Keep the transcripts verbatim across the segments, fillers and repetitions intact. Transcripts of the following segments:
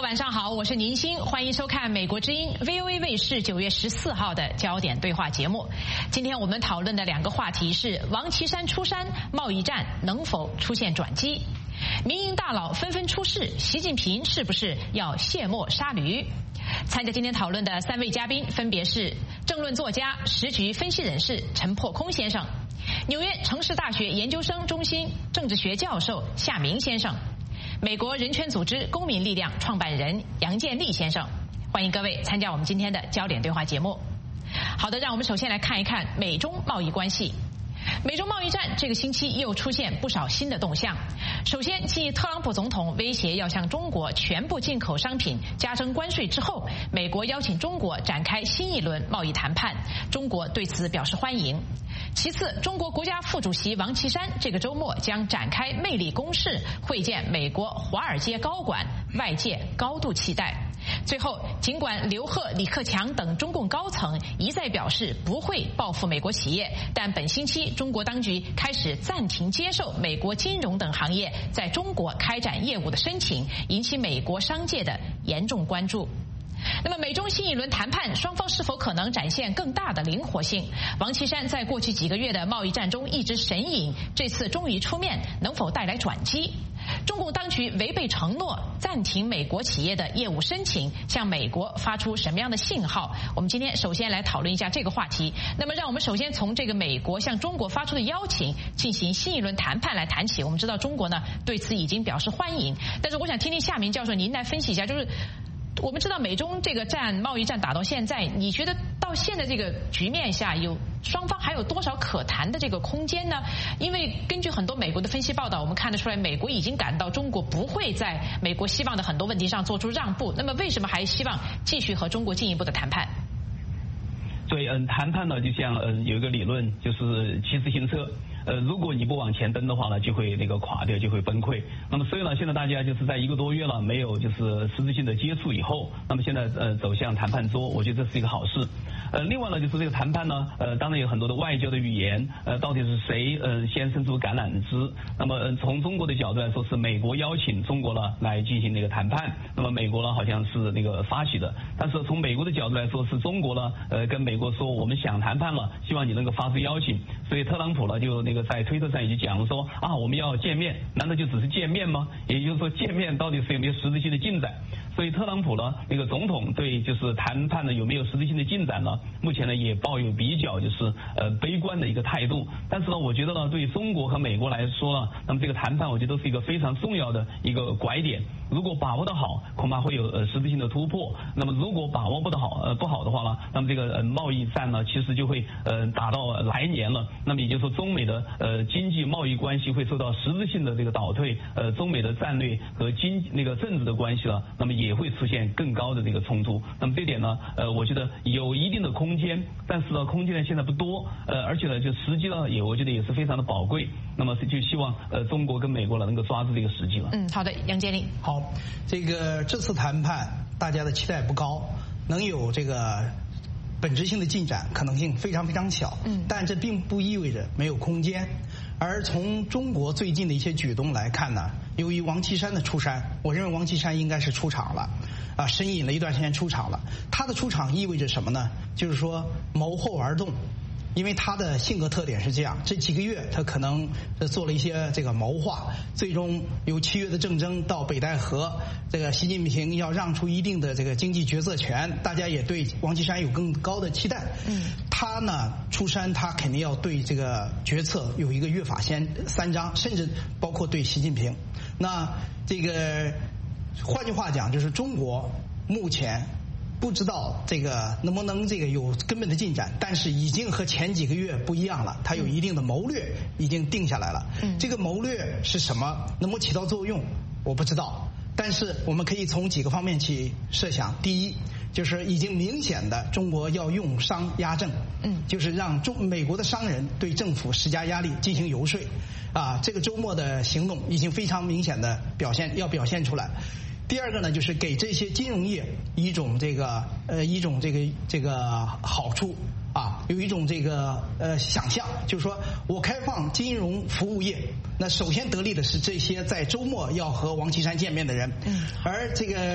晚上好，我是宁鑫，欢迎收看美国之音 V O A 卫视九月十四号的焦点对话节目。今天我们讨论的两个话题是王岐山出山，贸易战能否出现转机？民营大佬纷纷出事，习近平是不是要卸磨杀驴？参加今天讨论的三位嘉宾分别是政论作家、时局分析人士陈破空先生，纽约城市大学研究生中心政治学教授夏明先生，美国人权组织公民力量创办人杨建立先生。欢迎各位参加我们今天的焦点对话节目。好的，让我们首先来看一看美中贸易关系。美中贸易战这个星期又出现不少新的动向。首先，继特朗普总统威胁要向中国全部进口商品加征关税之后，美国邀请中国展开新一轮贸易谈判，中国对此表示欢迎。其次，中国国家副主席王岐山这个周末将展开魅力攻势，会见美国华尔街高管，外界高度期待。最后，尽管刘鹤、李克强等中共高层一再表示不会报复美国企业，但本星期中国当局开始暂停接受美国金融等行业在中国开展业务的申请，引起美国商界的严重关注。那么美中新一轮谈判，双方是否可能展现更大的灵活性？王岐山在过去几个月的贸易战中一直神隐，这次终于出面，能否带来转机？中共当局违背承诺，暂停美国企业的业务申请，向美国发出什么样的信号？我们今天首先来讨论一下这个话题。那么让我们首先从这个美国向中国发出的邀请进行新一轮谈判来谈起。我们知道中国呢对此已经表示欢迎，但是我想听听夏明教授您来分析一下，就是我们知道美中这个战贸易战打到现在，你觉得到现在这个局面下，有双方还有多少可谈的这个空间呢？因为根据很多美国的分析报道，我们看得出来，美国已经感到中国不会在美国希望的很多问题上做出让步，那么为什么还希望继续和中国进一步的谈判？ 所以，嗯，谈判呢，就像嗯有一个理论，就是骑自行车。呃，如果你不往前蹬的话呢，就会那个垮掉，就会崩溃。那么所以呢，现在大家就是在一个多月了，没有就是实质性的接触以后，那么现在呃走向谈判桌，我觉得这是一个好事。呃，另外呢，就是这个谈判呢，呃，当然有很多的外交的语言，呃，到底是谁呃先伸出橄榄枝？那么、呃、从中国的角度来说，是美国邀请中国呢来进行那个谈判，那么美国呢好像是那个发起的，但是从美国的角度来说，是中国呢呃跟美国说我们想谈判了，希望你能够发出邀请。所以特朗普呢就那个在推特上已经讲了说啊，我们要见面，难道就只是见面吗？也就是说见面到底是有没有实质性的进展？所以特朗普呢那个总统对就是谈判呢有没有实质性的进展呢，目前呢也抱有比较就是呃悲观的一个态度。但是呢我觉得呢对于中国和美国来说呢，那么这个谈判我觉得都是一个非常重要的一个拐点，如果把握得好，恐怕会有呃实质性的突破。那么如果把握不得好呃不好的话呢，那么这个呃贸易战呢其实就会呃打到来年了。那么也就是说中美的呃经济贸易关系会受到实质性的这个倒退，呃中美的战略和经那个政治的关系呢，那么也会出现更高的这个冲突。那么这点呢呃我觉得有一定的空间，但是呢空间呢现在不多，呃而且呢就时机呢也我觉得也是非常的宝贵。那么就希望呃中国跟美国呢能够抓住这个时机了。 嗯，好的，杨建立。 好，这个这次谈判大家的期待不高，能有这个本质性的进展可能性非常非常小，嗯，但这并不意味着没有空间。而从中国最近的一些举动来看呢，由于王岐山的出山，我认为王岐山应该是出场了，啊，神隐了一段时间出场了。他的出场意味着什么呢？就是说谋后而动。因为他的性格特点是这样，这几个月他可能做了一些这个谋划，最终由七月的政争到北戴河，这个习近平要让出一定的这个经济决策权，大家也对王岐山有更高的期待。嗯，他呢出山，他肯定要对这个决策有一个约法先三章，甚至包括对习近平。那这个换句话讲，就是中国目前不知道这个能不能这个有根本的进展，但是已经和前几个月不一样了，它有一定的谋略已经定下来了。嗯，这个谋略是什么，能不能起到作用，我不知道。但是我们可以从几个方面去设想。第一，就是已经明显的中国要用商压政，嗯，就是让中美国的商人对政府施加压力进行游说，啊，这个周末的行动已经非常明显的表现要表现出来。第二个呢，就是给这些金融业一种这个呃一种这个这个好处啊，有一种这个呃想象，就是说我开放金融服务业，那首先得利的是这些在周末要和王岐山见面的人，嗯，而这个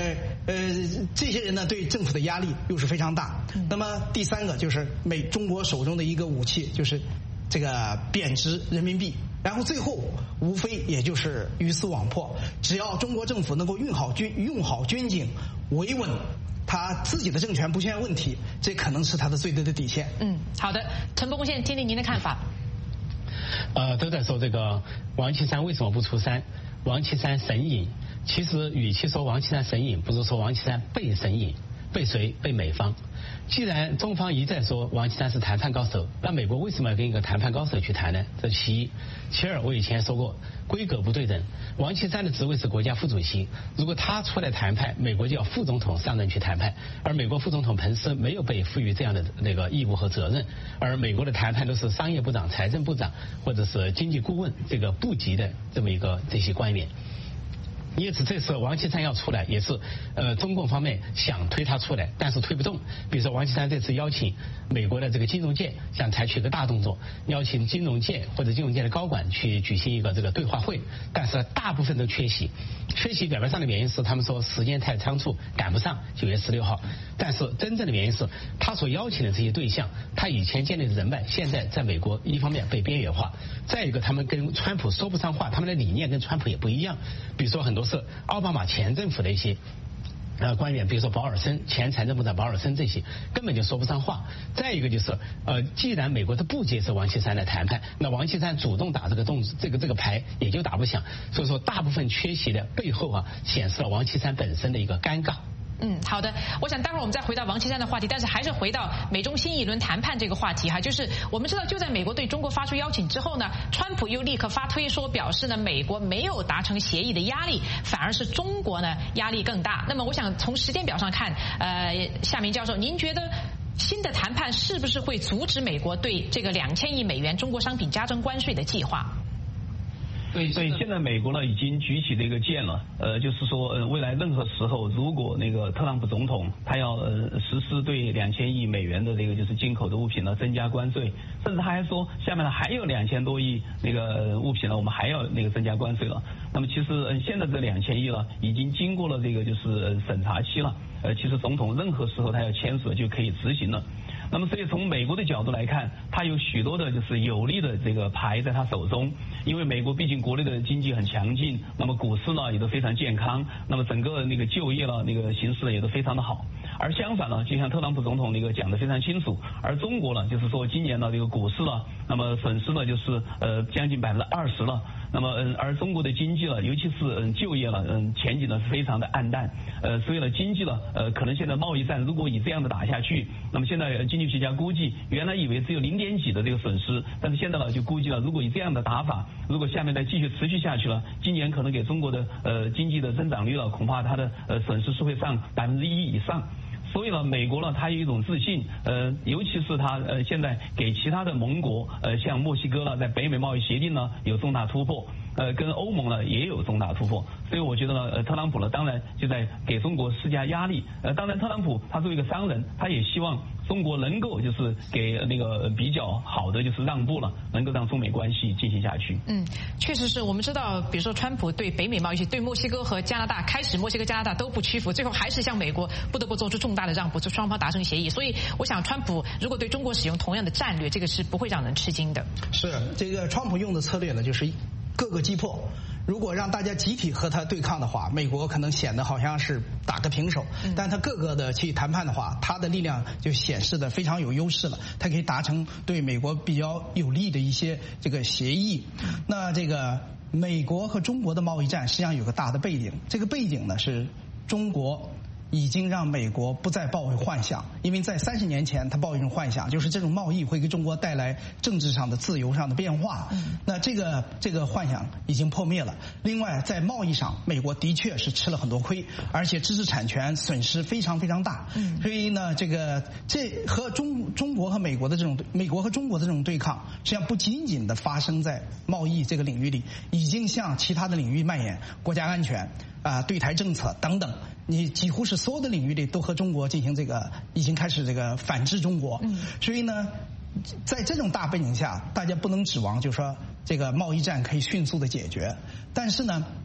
呃，这些人呢对政府的压力又是非常大。那么第三个就是美中国手中的一个武器，就是这个贬值人民币。然后最后无非也就是鱼死网破，只要中国政府能够用好军用好军警，维稳他自己的政权不出现问题，这可能是他的最低的底线。 嗯，好的，陈伯公先听听您的看法。 呃，都在说这个王岐山为什么不出山？王岐山神隐，其实与其说王岐山神隐，不如说王岐山被神隐。被谁？被美方。既然中方一再说王岐山是谈判高手，那美国为什么要跟一个谈判高手去谈呢？这其一。其二，我以前说过，规格不对等。王岐山的职位是国家副主席，如果他出来谈判，美国就要副总统上任去谈判，而美国副总统彭斯没有被赋予这样的那个义务和责任，而美国的谈判都是商业部长、财政部长或者是经济顾问这个部级的这么一个这些官员。因此这次王岐山要出来，也是呃中共方面想推他出来，但是推不动。比如说王岐山这次邀请美国的这个金融界想采取一个大动作，邀请金融界或者金融界的高管去举行一个这个对话会，但是大部分都缺席。缺席表面上的原因是他们说时间太仓促赶不上九月十六号，但是真正的原因是他所邀请的这些对象，他以前建立的人脉现在在美国一方面被边缘化，再一个他们跟川普说不上话，他们的理念跟川普也不一样。比如说很多是奥巴马前政府的一些呃官员，比如说保尔森前财政部长保尔森，这些根本就说不上话。再一个就是呃，既然美国他不接受王岐山的谈判，那王岐山主动打这个动这个这个牌也就打不响。所以说大部分缺席的背后啊，显示了王岐山本身的一个尴尬。 嗯，好的，我想待会儿我们再回到王岐山的话题，但是还是回到美中新一轮谈判这个话题哈，就是我们知道就在美国对中国发出邀请之后呢，川普又立刻发推说表示呢，美国没有达成协议的压力，反而是中国呢压力更大。那么我想从时间表上看，呃，夏明教授，您觉得新的谈判是不是会阻止美国对这个两千亿美元中国商品加征关税的计划？ 对，所以现在美国呢已经举起这个剑了，呃，就是说，呃，未来任何时候，如果那个特朗普总统他要呃实施对两千亿美元的这个就是进口的物品呢增加关税，甚至他还说下面呢还有两千多亿那个物品呢，我们还要那个增加关税了。那么其实，嗯、呃，现在这两千亿了，已经经过了这个就是审查期了，呃，其实总统任何时候他要签署就可以执行了。那么所以从美国的角度来看，他有许多的就是有利的这个牌在他手中，因为美国毕竟国内的经济很强劲，那么股市呢也都非常健康，那么整个那个就业呢那个形势也都非常的好。而相反呢，就像特朗普总统那个讲得非常清楚，而中国呢就是说今年呢这个股市呢，那么损失呢就是呃将近百分之二十了。那么嗯，而中国的经济呢，尤其是嗯就业呢，嗯前景呢是非常的暗淡，呃，所以呢经济呢，呃可能现在贸易战如果以这样的打下去，那么现在经济学家估计，原来以为只有零点几的这个损失，但是现在呢就估计了，如果以这样的打法，如果下面再继续持续下去了，今年可能给中国的呃经济的增长率了，恐怕它的呃损失是会上百分之一以上。所以呢，美国呢，它有一种自信，呃，尤其是它呃现在给其他的盟国，呃，像墨西哥呢，在北美贸易协定呢有重大突破，呃，跟欧盟呢也有重大突破。所以我觉得呢，呃，特朗普呢，当然就在给中国施加压力。呃，当然，特朗普他作为一个商人，他也希望中国能够就是给那个比较好的就是让步了，能够让中美关系进行下去。 嗯，确实是我们知道，比如说川普对北美贸易，对墨西哥和加拿大，开始墨西哥、加拿大都不屈服，最后还是向美国不得不做出重大的让步，就双方达成协议。所以，我想川普如果对中国使用同样的战略，这个是不会让人吃惊的。 是这个川普用的策略呢，就是各个击破。如果让大家集体和他对抗的话，美国可能显得好像是打个平手，但他各个的去谈判的话，他的力量就显示的非常有优势了，他可以达成对美国比较有利的一些这个协议。那这个美国和中国的贸易战实际上有个大的背景，这个背景呢是中国已经让美国不再抱有幻想，因为在三十年前他抱有一种幻想，就是这种贸易会给中国带来政治上的自由上的变化。那这个这个幻想已经破灭了。另外在贸易上，美国的确是吃了很多亏，而且知识产权损失非常非常大。所以呢，这个这和中中国和美国的这种美国和中国的这种对抗，实际上不仅仅的发生在贸易这个领域里，已经向其他的领域蔓延，国家安全啊、对台政策等等。你几乎是所有的领域里都和中国进行这个，已经开始这个反制中国。嗯，所以呢，在这种大背景下，大家不能指望就是说这个贸易战可以迅速的解决。但是呢，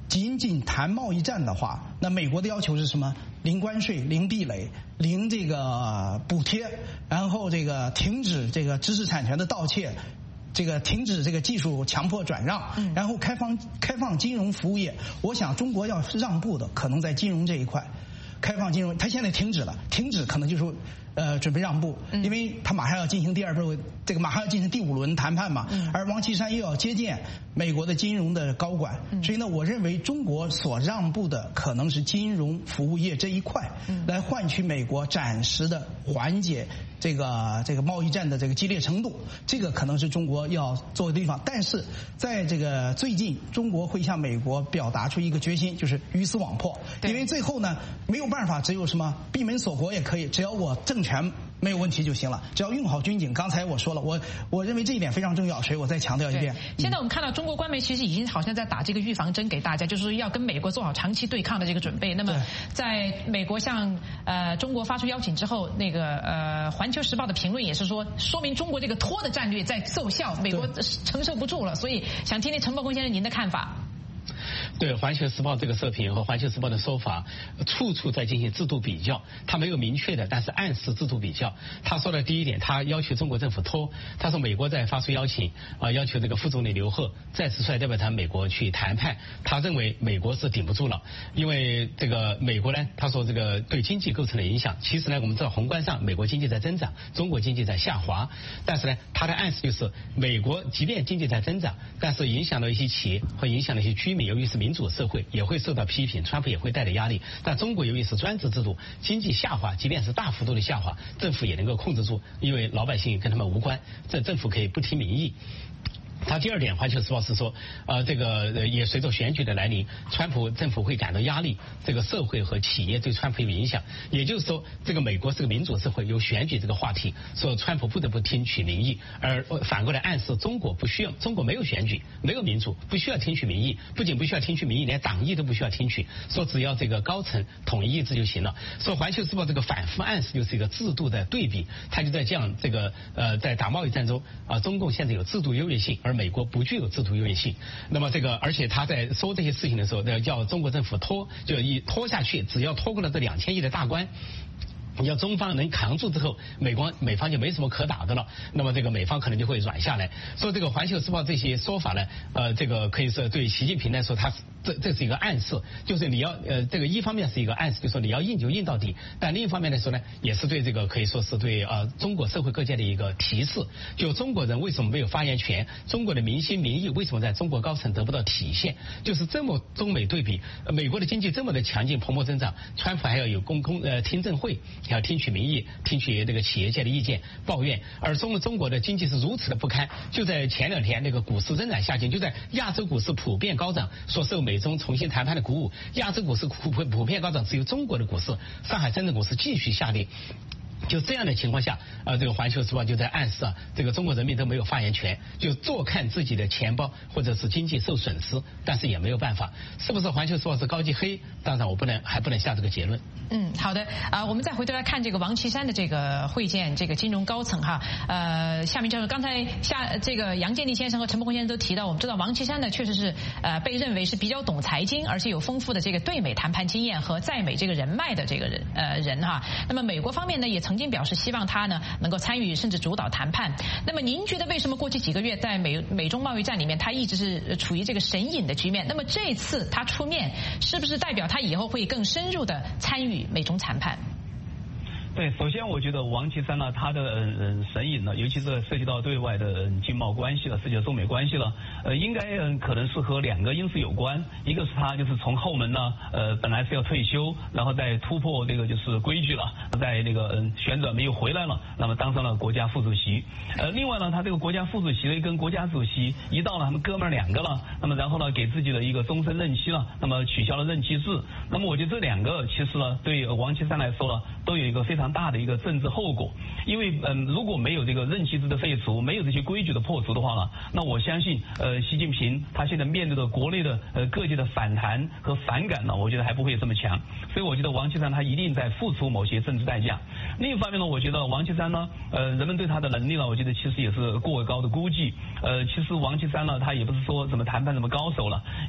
仅仅谈贸易战的话，那美国的要求是什么？零关税、零壁垒、零这个补贴，然后这个停止这个知识产权的盗窃，这个停止这个技术强迫转让，然后开放开放金融服务业。我想中国要让步的可能在金融这一块。开放金融，他现在停止了，停止可能就是呃准备让步，因为他马上要进行第二步，这个马上要进行第五轮谈判嘛，而王岐山又要接见美国的金融的高管，所以呢，我认为中国所让步的可能是金融服务业这一块，来换取美国暂时的缓解这个这个贸易战的这个激烈程度，这个可能是中国要做的地方。但是在这个最近，中国会向美国表达出一个决心，就是鱼死网破，因为最后呢没有办法，只有什么闭门锁国也可以，只要我政权没有问题就行了，只要用好军警。刚才我说了，我我认为这一点非常重要，所以我再强调一遍。 现在我们看到中国官媒其实已经好像在打这个预防针给大家，就是说要跟美国做好长期对抗的这个准备。那么在美国向呃中国发出邀请之后，那个呃环球时报的评论也是说，说明中国这个拖的战略在奏效，美国承受不住了。所以想听听陈伯公先生您的看法。 对《环球时报》这个社评和《环球时报》的说法，处处在进行制度比较。他没有明确的，但是暗示制度比较。他说的第一点，他要求中国政府拖。他说美国在发出邀请啊，要求这个副总理刘鹤再次率代表团美国去谈判。他认为美国是顶不住了，因为这个美国呢，他说这个对经济构成了影响。其实呢，我们知道宏观上美国经济在增长，中国经济在下滑。但是呢，他的暗示就是美国即便经济在增长，但是影响到一些企业和影响到一些居民，由于是民主社会也会受到批评，川普也会带来压力。但中国由于是专制制度，经济下滑，即便是大幅度的下滑，政府也能够控制住，因为老百姓跟他们无关，这政府可以不听民意。他第二点，《环球时报》是说，呃，这个也随着选举的来临，川普政府会感到压力，这个社会和企业对川普有影响。也就是说，这个美国是个民主社会，有选举这个话题，说川普不得不听取民意，而反过来暗示中国不需要，中国没有选举，没有民主，不需要听取民意，不仅不需要听取民意，连党意都不需要听取，说只要这个高层统一意志就行了。说《环球时报》这个反复暗示就是一个制度的对比，他就在讲这个呃，在打贸易战中啊，中共现在有制度优越性，而美国不具有制度优越性。那么这个，而且他在说这些事情的时候，叫中国政府拖，就一拖下去，只要拖过了这两千亿的大关。你要中方能扛住之后，美国美方就没什么可打的了，那么这个美方可能就会软下来。所以这个《环球时报》这些说法呢，呃，这个可以说对习近平来说，他这这是一个暗示，就是你要呃，这个一方面是一个暗示，就是说你要硬就硬到底，但另一方面来说呢，也是对这个可以说是对呃中国社会各界的一个提示，就中国人为什么没有发言权，中国的民心民意为什么在中国高层得不到体现，就是这么中美对比，美国的经济这么的强劲蓬勃增长，川普还要有公公呃听证会。要听取民意，听取这个企业界的意见抱怨，而中中国的经济是如此的不堪，就在前两天那个股市仍然下跌，就在亚洲股市普遍高涨，所受美中重新谈判的鼓舞，亚洲股市普普遍高涨，只有中国的股市，上海深圳股市继续下跌。就这样的情况下，呃，这个《环球时报》就在暗示啊，这个中国人民都没有发言权，就坐看自己的钱包或者是经济受损失，但是也没有办法。是不是《环球时报》是高级黑？当然，我不能还不能下这个结论。 嗯，好的啊、呃，我们再回头来看这个王岐山的这个会见这个金融高层哈，呃，夏明教授，刚才夏这个杨建立先生和陈伯宏先生都提到，我们知道王岐山呢确实是呃被认为是比较懂财经，而且有丰富的这个对美谈判经验和在美这个人脉的这个人呃人哈。那么美国方面呢也曾经表示希望他呢能够参与甚至主导谈判。那么您觉得为什么过去几个月在美美中贸易战里面他一直是处于这个神隐的局面？那么这次他出面，是不是代表他以后会更深入的参与美中谈判？ 对，首先我觉得王岐山呢，他的嗯神隐呢，尤其是涉及到对外的经贸关系了，涉及到中美关系了，呃，应该嗯可能是和两个因素有关，一个是他就是从后门呢，呃，本来是要退休，然后再突破这个就是规矩了，在那个嗯旋转门又回来了，那么当上了国家副主席。呃，另外呢，他这个国家副主席呢跟国家主席一到了，他们哥们儿两个了，那么然后呢给自己的一个终身任期了，那么取消了任期制，那么我觉得这两个其实呢对王岐山来说呢都有一个非常大的一个政治后果，因为嗯如果没有这个任期制的废除，没有这些规矩的破除的话呢，那我相信呃习近平他现在面对的国内的呃各界的反弹和反感呢，我觉得还不会这么强，所以我觉得王岐山他一定在付出某些政治代价。另一方面呢，我觉得王岐山呢，呃人们对他的能力呢，我觉得其实也是过高的估计。呃其实王岐山呢，他也不是说什么谈判什么高手了，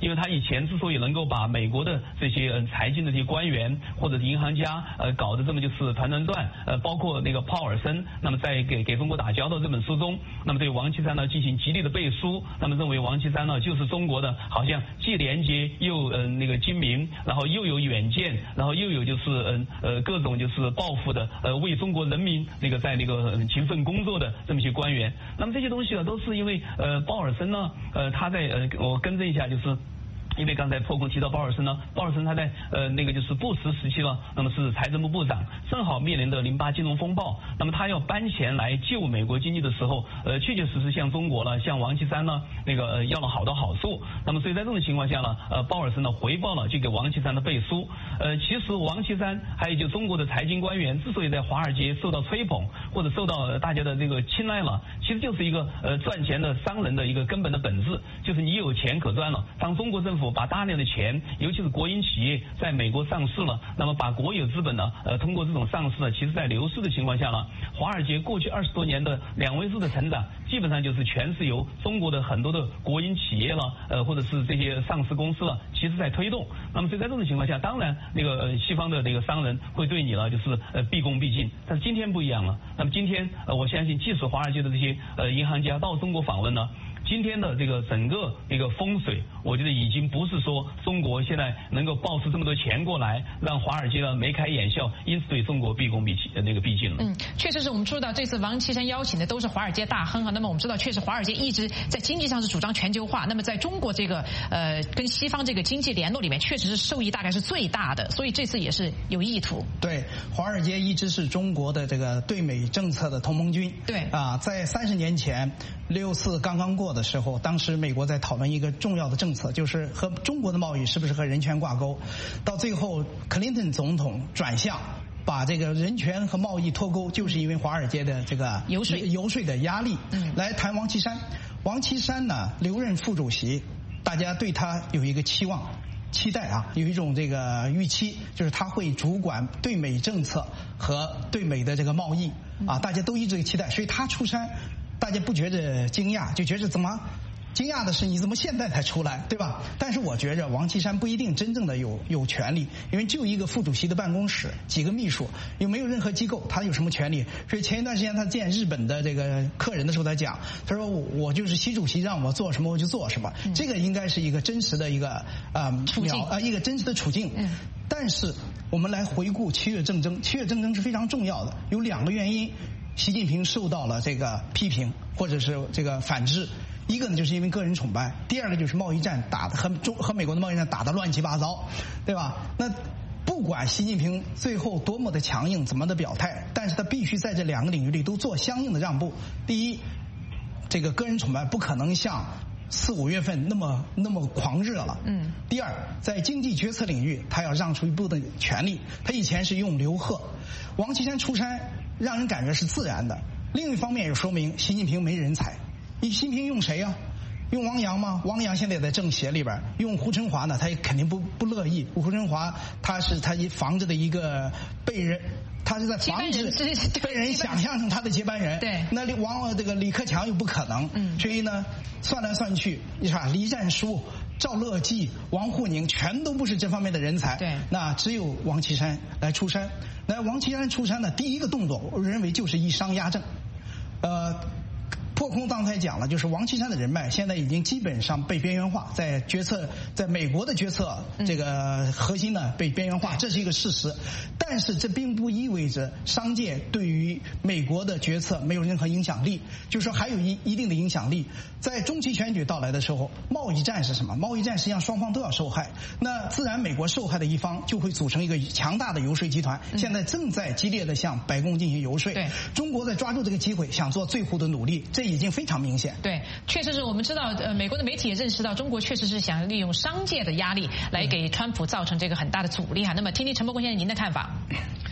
因为他以前之所以能够把美国的这些呃财经的这些官员或者是银行家呃搞得这么就是团团转，呃包括那个鲍尔森，那么在给给中国打交道这本书中，那么对王岐山呢进行极力的背书，那么认为王岐山呢就是中国的好像既廉洁又呃那个精明，然后又有远见，然后又有就是嗯 呃, 呃各种就是抱负的呃为中国人民那个在那个、呃、勤奋工作的这么一些官员。那么这些东西呢都是因为呃鲍尔森呢呃他在呃我更正一下，就是因为刚才破空提到鲍尔森呢，鲍尔森他在呃那个就是布什时期了，那么是财政部部长，正好面临的零八金融风暴，那么他要搬钱来救美国经济的时候，呃确确实实向中国了，向王岐山呢那个、呃、要了好多好处。那么所以在这种情况下呢，呃鲍尔森呢回报了就给王岐山的背书。呃其实王岐山还有就中国的财经官员之所以在华尔街受到吹捧或者受到大家的这个青睐了，其实就是一个呃赚钱的商人的一个根本的本质，就是你有钱可赚了。当中国政府把大量的钱，尤其是国营企业在美国上市了，那么把国有资本呢，呃，通过这种上市呢，其实在流失的情况下呢，华尔街过去二十多年的两位数的成长，基本上就是全是由中国的很多的国营企业了，呃，或者是这些上市公司了，其实在推动。那么所以在这种情况下，当然那个、呃、西方的那个商人会对你呢，就是呃毕恭毕敬。但是今天不一样了。那么今天呃，我相信即使华尔街的这些呃银行家到中国访问呢，今天的这个整个一个风水，我觉得已经不是说中国现在能够爆出这么多钱过来，让华尔街呢眉开眼笑，因此对中国毕恭毕敬那个毕敬了。 嗯，确实是我们知道这次王岐山邀请的都是华尔街大亨啊。那么我们知道，确实华尔街一直在经济上是主张全球化，那么在中国这个呃跟西方这个经济联络里面，确实是受益大概是最大的，所以这次也是有意图。 对，华尔街一直是中国的这个对美政策的同盟军。 对啊，在三十年前六四刚刚过的时候，当时美国在讨论一个重要的政策，就是和中国的贸易是不是和人权挂钩。到最后，克林顿总统转向，把这个人权和贸易脱钩，就是因为华尔街的这个游说游说的压力。嗯，来谈王岐山。王岐山呢，留任副主席，大家对他有一个期望。期待啊，有一种这个预期，就是他会主管对美政策和对美的这个贸易啊，大家都一直期待，所以他出山，大家不觉得惊讶，就觉得怎么惊讶的是你怎么现在才出来，对吧？但是我觉着王岐山不一定真正的有有权利，因为就一个副主席的办公室，几个秘书，又没有任何机构，他有什么权利？所以前一段时间他见日本的这个客人的时候，他讲，他说我我就是习主席让我做什么我就做什么，嗯、这个应该是一个真实的一个呃处境啊、呃、一个真实的处境。嗯，但是我们来回顾七月政争，七月政争是非常重要的，有两个原因，习近平受到了这个批评或者是这个反制。一个呢，就是因为个人崇拜；第二个就是贸易战打的和中和美国的贸易战打得乱七八糟，对吧？那不管习近平最后多么的强硬，怎么的表态，但是他必须在这两个领域里都做相应的让步。第一，这个个人崇拜不可能像四五月份那么那么狂热了。嗯。第二，在经济决策领域，他要让出一部分权利。他以前是用刘鹤，王岐山出山，让人感觉是自然的。另一方面也说明习近平没人才。你习近平用谁啊？用王阳吗？王阳现在也在政协里边。用胡春华呢，他也肯定不不乐意。胡春华他是他防着的一个被人，他是在防止被人想象成他的接班人。 对。 那王这个李克强又不可能。嗯。所以呢，算来算去，你看黎战书、赵乐际、王沪宁全都不是这方面的人才。 对。 那只有王岐山来出山。那王岐山出山的第一个动作，我认为就是以商压政。呃。破空刚才讲了，就是王岐山的人脉现在已经基本上被边缘化，在决策，在美国的决策这个核心呢被边缘化，这是一个事实。但是这并不意味着商界对于美国的决策没有任何影响力，就是说还有一一定的影响力。在中期选举到来的时候，贸易战是什么？贸易战实际上双方都要受害，那自然美国受害的一方就会组成一个强大的游说集团，现在正在激烈的向白宫进行游说。 对， 中国在抓住这个机会，想做最后的努力，这已经非常明显。 对，确实是我们知道，呃，美国的媒体也认识到，中国确实是想利用商界的压力来给川普造成这个很大的阻力哈。那么，听听陈伯公先生您的看法。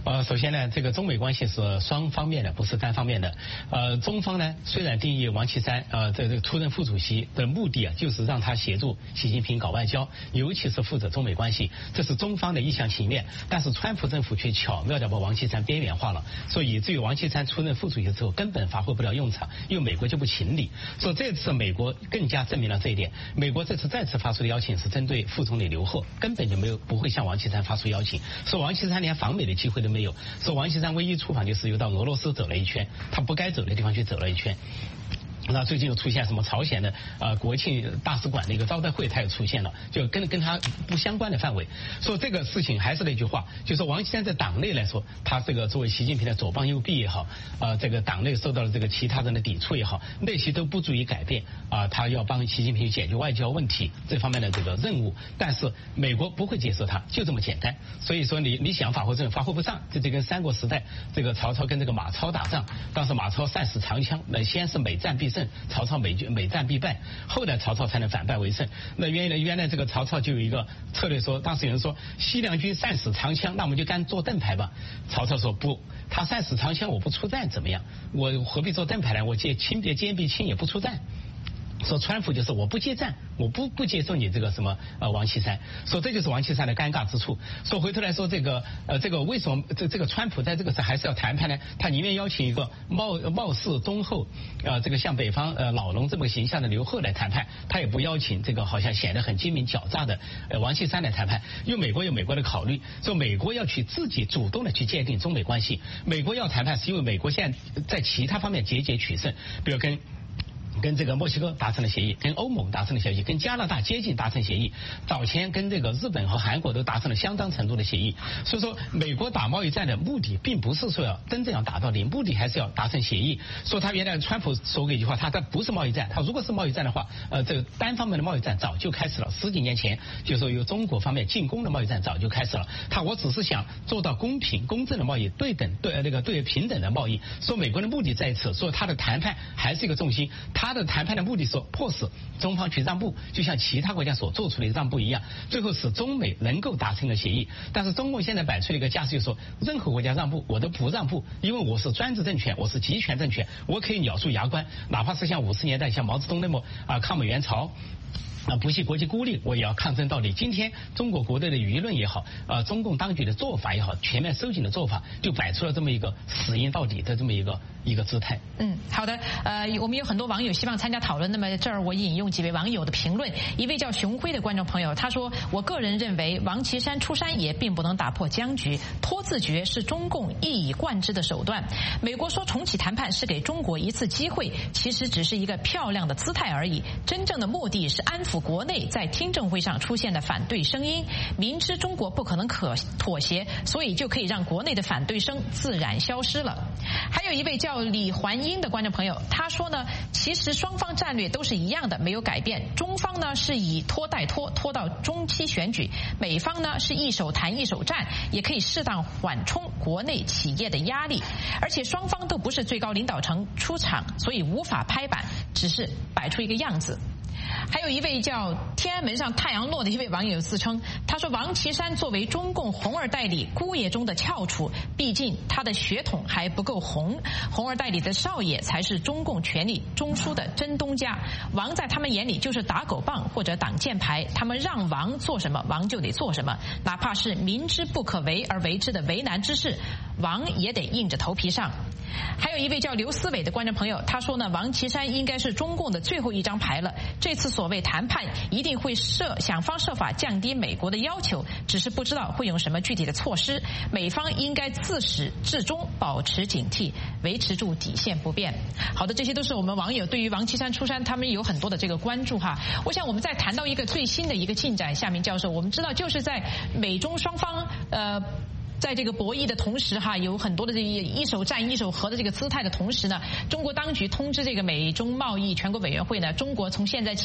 呃，首先呢，这个中美关系是双方面的，不是单方面的。呃，中方呢虽然定义王岐山呃这这个出任副主席的目的啊，就是让他协助习近平搞外交，尤其是负责中美关系，这是中方的一厢情愿。但是川普政府却巧妙地把王岐山边缘化了，所以以至于王岐山出任副主席之后根本发挥不了用场，因为美国就不请你。所以这次美国更加证明了这一点。美国这次再次发出的邀请是针对副总理刘鹤，根本就没有不会向王岐山发出邀请，说王岐山连访美的机会都没有，说王岐山唯一出访就是又到俄罗斯走了一圈，他不该走的地方去走了一圈。那最近又出现什么朝鲜的呃国庆大使馆的一个招待会，他又出现了，就跟跟他不相关的范围。所以这个事情还是那句话，就是王岐山在党内来说，他这个作为习近平的左膀右臂也好，呃，这个党内受到了这个其他人的抵触也好，那些都不足以改变啊、呃，他要帮习近平解决外交问题这方面的这个任务。但是美国不会接受他，就这么简单。所以说你你想发挥作用发挥不上，这就跟三国时代这个曹操跟这个马超打仗，当时马超善使长枪，那先是每战必胜，曹操每每战必败，后来曹操才能反败为胜。那原来原来这个曹操就有一个策略说，当时有人说西凉军善使长枪，那我们就干做盾牌吧。曹操说不，他善使长枪，我不出战怎么样？我何必做盾牌呢？我借轻别坚必轻，也不出战。说川普就是我不接战，我不不接受你这个什么呃王岐山，说这就是王岐山的尴尬之处。说回头来说这个呃这个为什么这这个川普在这个时候还是要谈判呢？他宁愿邀请一个貌貌似忠厚呃这个像北方呃老龙这么形象的刘鹤来谈判，他也不邀请这个好像显得很精明狡诈的呃王岐山来谈判。因为美国有美国的考虑，说美国要去自己主动的去界定中美关系。美国要谈判是因为美国现在在其他方面节节取胜，比如跟。跟这个墨西哥达成了协议，跟欧盟达成了协议，跟加拿大接近达成协议，早前跟这个日本和韩国都达成了相当程度的协议。所以说美国打贸易战的目的并不是说要真正要打到零，目的还是要达成协议。说他原来川普说过一句话，他这不是贸易战，他如果是贸易战的话，呃这个单方面的贸易战早就开始了，十几年前就说由中国方面进攻的贸易战早就开始了。他我只是想做到公平公正的贸易，对等对那个对平等的贸易。说美国的目的在此，说他的谈判还是一个重心，他的谈判的目的是迫使中方去让步，就像其他国家所做出的让步一样，最后使中美能够达成一个协议。但是中共现在摆出了一个架势，就是说任何国家让步我都不让步，因为我是专制政权，我是集权政权，我可以咬住牙关，哪怕是像五十年代像毛泽东那么啊抗美援朝。啊，不惜国际孤立，我也要抗争到底。今天中国国内的舆论也好，呃，中共当局的做法也好，全面收紧的做法，就摆出了这么一个死硬到底的这么一个一个姿态。 嗯，好的，呃，我们有很多网友希望参加讨论，那么这儿我引用几位网友的评论。一位叫熊辉的观众朋友他说：“我个人认为，王岐山出山也并不能打破僵局，拖字诀是中共一以贯之的手段。美国说重启谈判是给中国一次机会，其实只是一个漂亮的姿态而已，真正的目的是安抚国内在听证会上出现的反对声音，明知中国不可能可妥协，所以就可以让国内的反对声自然消失了。”还有一位叫李环英的观众朋友他说呢，其实双方战略都是一样的，没有改变。中方呢是以拖代拖，拖到中期选举，美方呢是一手谈一手战，也可以适当缓冲国内企业的压力。而且双方都不是最高领导层出场，所以无法拍板，只是摆出一个样子。还有一位叫天安门上太阳落的一位网友自称，他说王岐山作为中共红二代里姑爷中的翘楚，毕竟他的血统还不够红，红二代里的少爷才是中共权力中枢的真东家，王在他们眼里就是打狗棒或者挡箭牌，他们让王做什么王就得做什么，哪怕是明知不可为而为之的为难之事，王也得硬着头皮上。还有一位叫刘思伟的观众朋友他说呢，王岐山应该是中共的最后一张牌了，这次所谓谈判一定会设想方设法降低美国的要求，只是不知道会用什么具体的措施，美方应该自始至终保持警惕，维持住底线不变。好的，这些都是我们网友对于王岐山出山他们有很多的这个关注哈。我想我们再谈到一个最新的一个进展，夏明教授，我们知道就是在美中双方呃在这个博弈的同时哈，有很多的这一手战一手和的这个姿态的同时呢，中国当局通知这个美中贸易全国委员会呢，中国从现在起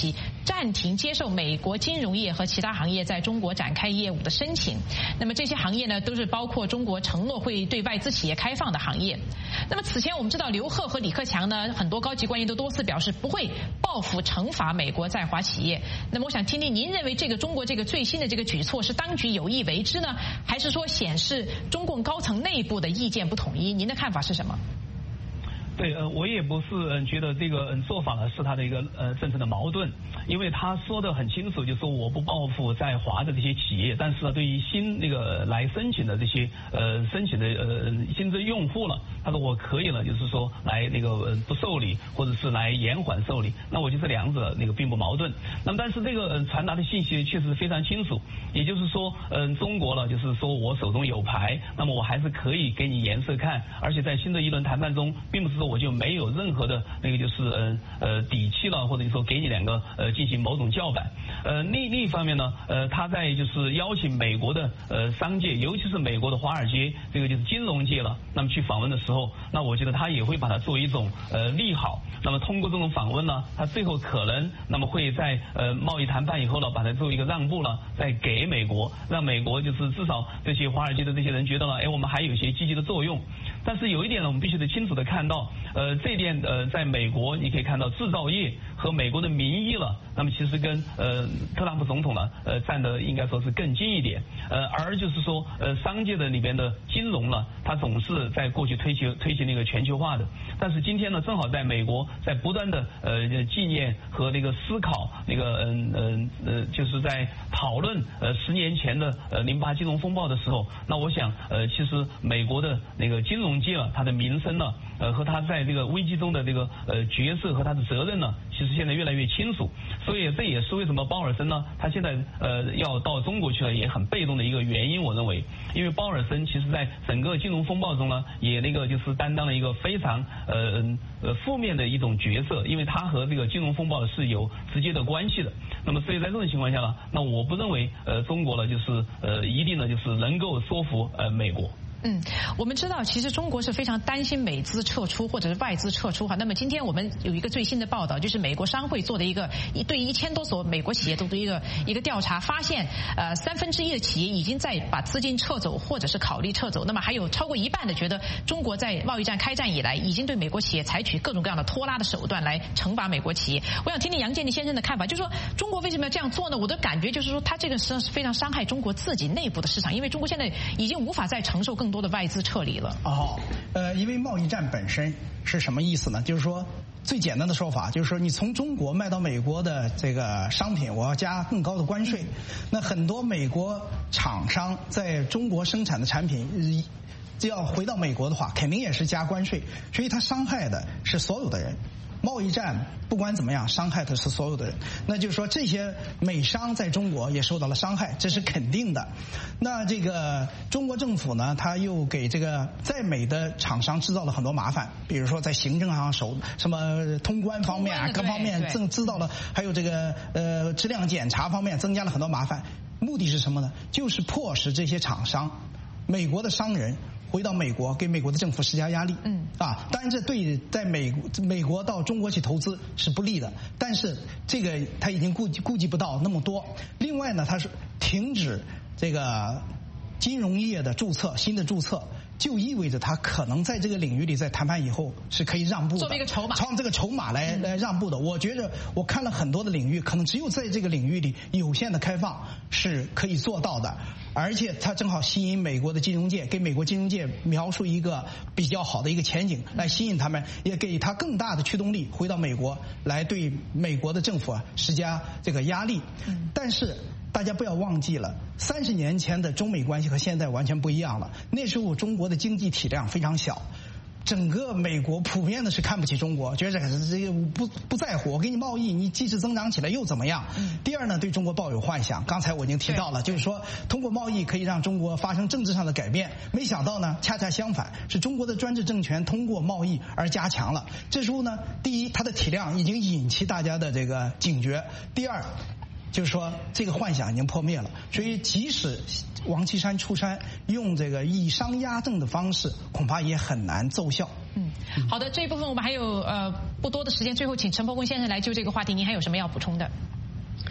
暂停接受美国金融业和其他行业在中国展开业务的申请。那么这些行业呢，都是包括中国承诺会对外资企业开放的行业。那么此前我们知道，刘鹤和李克强呢，很多高级官员都多次表示不会报复惩罚美国在华企业。那么我想听听您认为这个中国这个最新的这个举措是当局有意为之呢，还是说显示中共高层内部的意见不统一？您的看法是什么？ 对，呃，我也不是嗯觉得这个嗯做法呢是他的一个呃真正的矛盾，因为他说的很清楚，就是说我不报复在华的这些企业，但是呢，对于新那个来申请的这些呃申请的呃新增用户了，他说我可以了，就是说来那个呃不受理，或者是来延缓受理，那我觉得这两者那个并不矛盾。那么但是这个呃传达的信息确实非常清楚，也就是说嗯、呃、中国了，就是说我手中有牌，那么我还是可以给你颜色看，而且在新的一轮谈判中，并不是说我就没有任何的那个就是呃呃底气了，或者说给你两个呃进行某种叫板。呃另另一方面呢，呃他在就是邀请美国的呃商界，尤其是美国的华尔街这个就是金融界了，那么去访问的时候，那我觉得他也会把它作为一种呃利好。那么通过这种访问呢，他最后可能那么会在呃贸易谈判以后呢，把它作为一个让步了，再给美国，让美国就是至少这些华尔街的这些人觉得了，哎，我们还有一些积极的作用。但是有一点呢，我们必须得清楚的看到，呃，这一点呃，在美国你可以看到制造业和美国的民意了，那么其实跟呃特朗普总统呢，呃站的应该说是更近一点，呃，而就是说呃商界的里边的金融呢，它总是在过去推行推行那个全球化的，但是今天呢，正好在美国在不断的呃纪念和那个思考那个嗯嗯呃就是在讨论呃十年前的呃零八金融风暴的时候，那我想呃其实美国的那个金融界啊，它的名声呢，呃和它在这个危机中的这个呃角色和它的责任呢，其实现在越来越清楚。所以这也是为什么鲍尔森呢，他现在呃要到中国去了也很被动的一个原因，我认为，因为鲍尔森其实在整个金融风暴中呢，也那个就是担当了一个非常呃呃负面的一种角色，因为他和这个金融风暴是有直接的关系的。那么所以在这种情况下呢，那我不认为呃中国呢就是呃一定呢就是能够说服呃美国。 嗯，我们知道，其实中国是非常担心美资撤出或者是外资撤出哈。那么今天我们有一个最新的报道，就是美国商会做的一个对一千多所美国企业做的一个一个调查，发现呃三分之一的企业已经在把资金撤走或者是考虑撤走。那么还有超过一半的觉得中国在贸易战开战以来，已经对美国企业采取各种各样的拖拉的手段来惩罚美国企业。我想听听杨建立先生的看法，就是说中国为什么要这样做呢？我的感觉就是说，他这个实际上是非常伤害中国自己内部的市场，因为中国现在已经无法再承受更多的外资撤离了。 哦，呃，因为贸易战本身是什么意思呢？就是说，最简单的说法就是说，你从中国卖到美国的这个商品，我要加更高的关税。那很多美国厂商在中国生产的产品，只要回到美国的话，肯定也是加关税，所以它伤害的是所有的人。贸易战不管怎么样，伤害的是所有的人。那就是说，这些美商在中国也受到了伤害，这是肯定的。那这个中国政府呢，他又给这个在美的厂商制造了很多麻烦，比如说在行政上手什么通关方面啊，各方面增制造了，还有这个呃质量检查方面增加了很多麻烦。目的是什么呢？就是迫使这些厂商，美国的商人回到美国，给美国的政府施加压力。嗯，啊，当然这对在美美国到中国去投资是不利的，但是这个他已经顾及顾及不到那么多。另外呢，他是停止这个金融业的注册，新的注册，就意味着他可能在这个领域里，在谈判以后是可以让步的， 作为一个筹码， 朝这个筹码来来让步的。我觉着我看了很多的领域，可能只有在这个领域里有限的开放是可以做到的。而且它正好吸引美国的金融界，给美国金融界描述一个比较好的一个前景，来吸引他们，也给他更大的驱动力，回到美国来对美国的政府啊施加这个压力。但是大家不要忘记了，三十年前的中美关系和现在完全不一样了。那时候中国的经济体量非常小，整个美国普遍的是看不起中国，觉得这个不不在乎，我给你贸易，你即使增长起来又怎么样？第二呢，对中国抱有幻想。刚才我已经提到了，就是说通过贸易可以让中国发生政治上的改变。没想到呢，恰恰相反，是中国的专制政权通过贸易而加强了。这时候呢，第一，它的体量已经引起大家的这个警觉；第二，就是说这个幻想已经破灭了。所以即使王岐山出山，用这个以商压政的方式，恐怕也很难奏效。 嗯，好的，这一部分我们还有呃不多的时间，最后请陈伯公先生来就这个话题，您还有什么要补充的？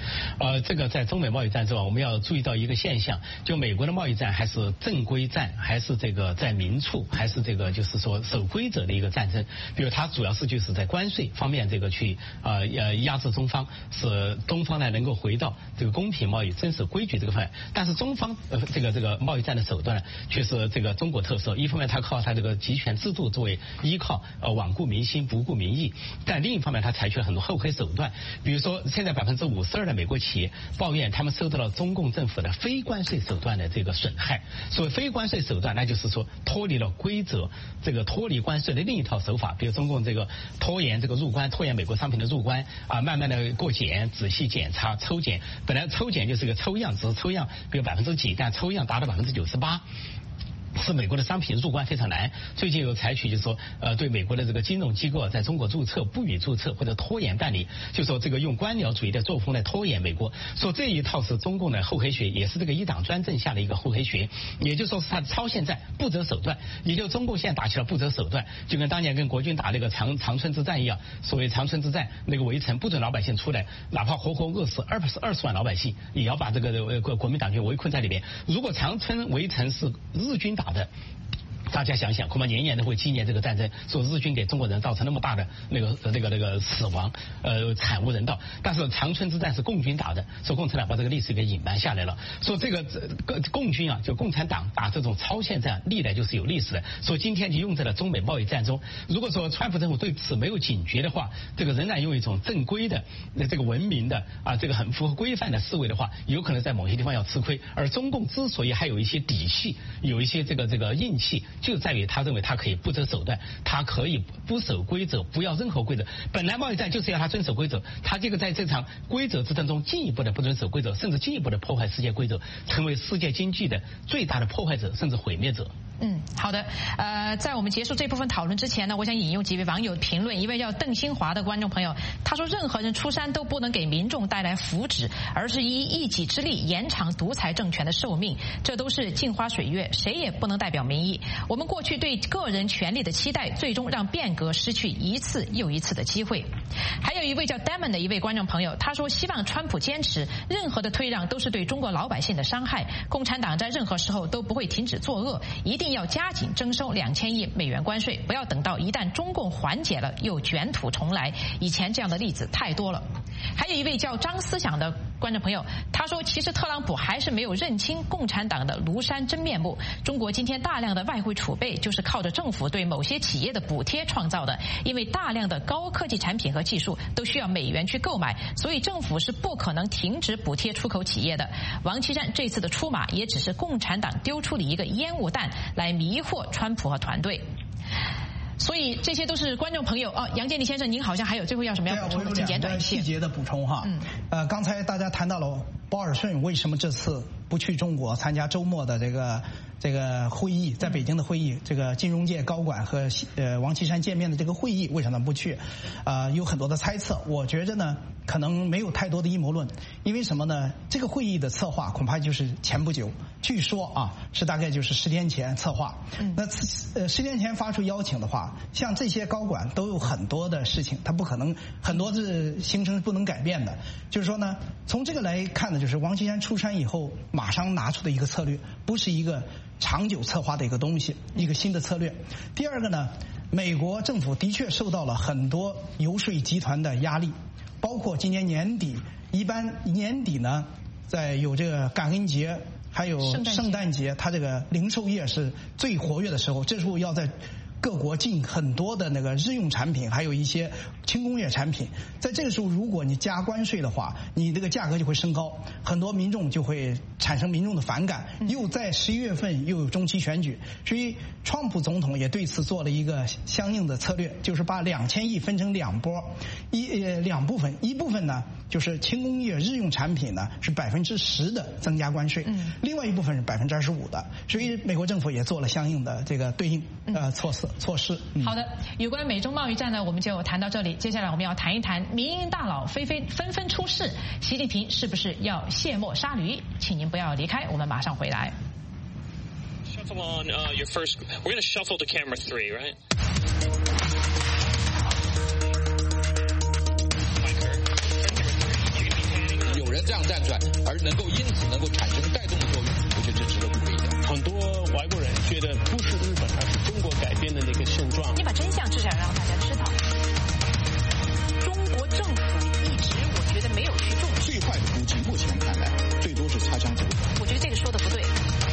呃，这个在中美贸易战中，我们要注意到一个现象，就美国的贸易战还是正规战，还是这个在明处，还是这个就是说守规则的一个战争。比如它主要是就是在关税方面这个去呃呃压制中方，使东方呢能够回到这个公平贸易、遵守规矩这个方面。但是中方呃这个这个贸易战的手段呢，却是这个中国特色。一方面，它靠它这个集权制度作为依靠，呃罔顾民心，不顾民意；但另一方面，它采取了很多厚黑手段。比如说，现在百分之五十二的美国企业抱怨他们受到了中共政府的非关税手段的这个损害。所谓非关税手段，那就是说脱离了规则，这个脱离关税的另一套手法。比如中共这个拖延这个入关，拖延美国商品的入关啊，慢慢的过检、仔细检查、抽检。本来抽检就是个抽样，只是抽样，比如百分之几，但抽样达到百分之九十八。是美国的商品入关非常难，最近有采取就是说，呃，对美国的这个金融机构在中国注册不予注册或者拖延办理，就说这个用官僚主义的作风来拖延美国，说这一套是中共的厚黑学，也是这个一党专政下的一个厚黑学，也就是说是他的超限战、不择手段，也就是中共现在打起了不择手段，就跟当年跟国军打那个长长春之战一样，所谓长春之战那个围城，不准老百姓出来，哪怕活活饿死二十二十万老百姓，也要把这个呃国民党军围困在里面。如果长春围城是日军打的，大家想想，恐怕年年都会纪念这个战争，说日军给中国人造成那么大的那个那个那个死亡，呃，惨无人道。但是长春之战是共军打的，说共产党把这个历史给隐瞒下来了。说这个共军啊，就共产党打这种超限战，历来就是有历史的。说今天就用在了中美贸易战中。如果说川普政府对此没有警觉的话，这个仍然用一种正规的、这个文明的啊，这个很符合规范的思维的话，有可能在某些地方要吃亏。而中共之所以还有一些底气，有一些这个这个硬气，就在于他认为他可以不择手段，他可以不守规则，不要任何规则。本来贸易战就是要他遵守规则，他这个在这场规则之争中进一步的不遵守规则，甚至进一步的破坏世界规则，成为世界经济的最大的破坏者，甚至毁灭者。 嗯，好的。呃，在我们结束这部分讨论之前呢，我想引用几位网友评论。一位叫邓新华的观众朋友，他说：“任何人出山都不能给民众带来福祉，而是以一己之力延长独裁政权的寿命，这都是镜花水月，谁也不能代表民意。我们过去对个人权利的期待，最终让变革失去一次又一次的机会。”还有一位叫 Damon 的一位观众朋友，他说：“希望川普坚持，任何的退让都是对中国老百姓的伤害。共产党在任何时候都不会停止作恶，一定要加紧征收两千亿美元关税，不要等到一旦中共缓解了又卷土重来。以前这样的例子太多了。”还有一位叫张思想的观众朋友，他说：“其实特朗普还是没有认清共产党的庐山真面目。中国今天大量的外汇储备就是靠着政府对某些企业的补贴创造的，因为大量的高科技产品和技术都需要美元去购买，所以政府是不可能停止补贴出口企业的。王岐山这次的出马也只是共产党丢出了一个烟雾弹来迷惑川普和团队。”所以这些都是观众朋友哦，杨建立先生，您好像还有最后要什么要补充的？请简短一些。 细节的补充哈，嗯，呃，刚才大家谈到了鲍尔顺为什么这次不去中国参加周末的这个这个会议，在北京的会议，这个金融界高管和呃王岐山见面的这个会议，为什么不去？啊，有很多的猜测。我觉着呢，可能没有太多的阴谋论，因为什么呢？这个会议的策划恐怕就是前不久，据说啊是大概就是十天前策划。嗯，那呃十天前发出邀请的话，像这些高管都有很多的事情，他不可能很多的行程是不能改变的。就是说呢，从这个来看呢，就是王岐山出山以后马上拿出的一个策略，不是一个长久策划的一个东西，一个新的策略。第二个呢，美国政府的确受到了很多游说集团的压力，包括今年年底，一般年底呢，在有这个感恩节，还有圣诞节，它这个零售业是最活跃的时候，这时候要在各国进很多的那个日用产品，还有一些轻工业产品，在这个时候如果你加关税的话，你这个价格就会升高，很多民众就会产生民众的反感。又在十一月份又有中期选举，所以川普总统也对此做了一个相应的策略，就是把两千亿分成两波，一呃两部分，一部分呢就是轻工业日用产品呢是百分之十的增加关税，嗯，另外一部分是百分之二十五的，所以美国政府也做了相应的这个对应呃措施。措施、嗯、 好的，有关美中贸易战呢，我们就谈到这里。接下来我们要谈一谈民营大佬纷纷纷纷出事，习近平是不是要卸磨杀驴？请您不要离开，我们马上回来。 Shuffle on uh, your first. We're going to shuffle to camera three, right? 有人人这样站出来，而能够因此能够产生带动的作用，我觉得这值得鼓励的。 很多外国人觉得不是日本，而是中国改变的那个现状。 你把真相至少让大家知道。中国政府一直我觉得没有去重视。 最坏的估计，目前看来，最多是擦枪走火。 我觉得这个说的不对。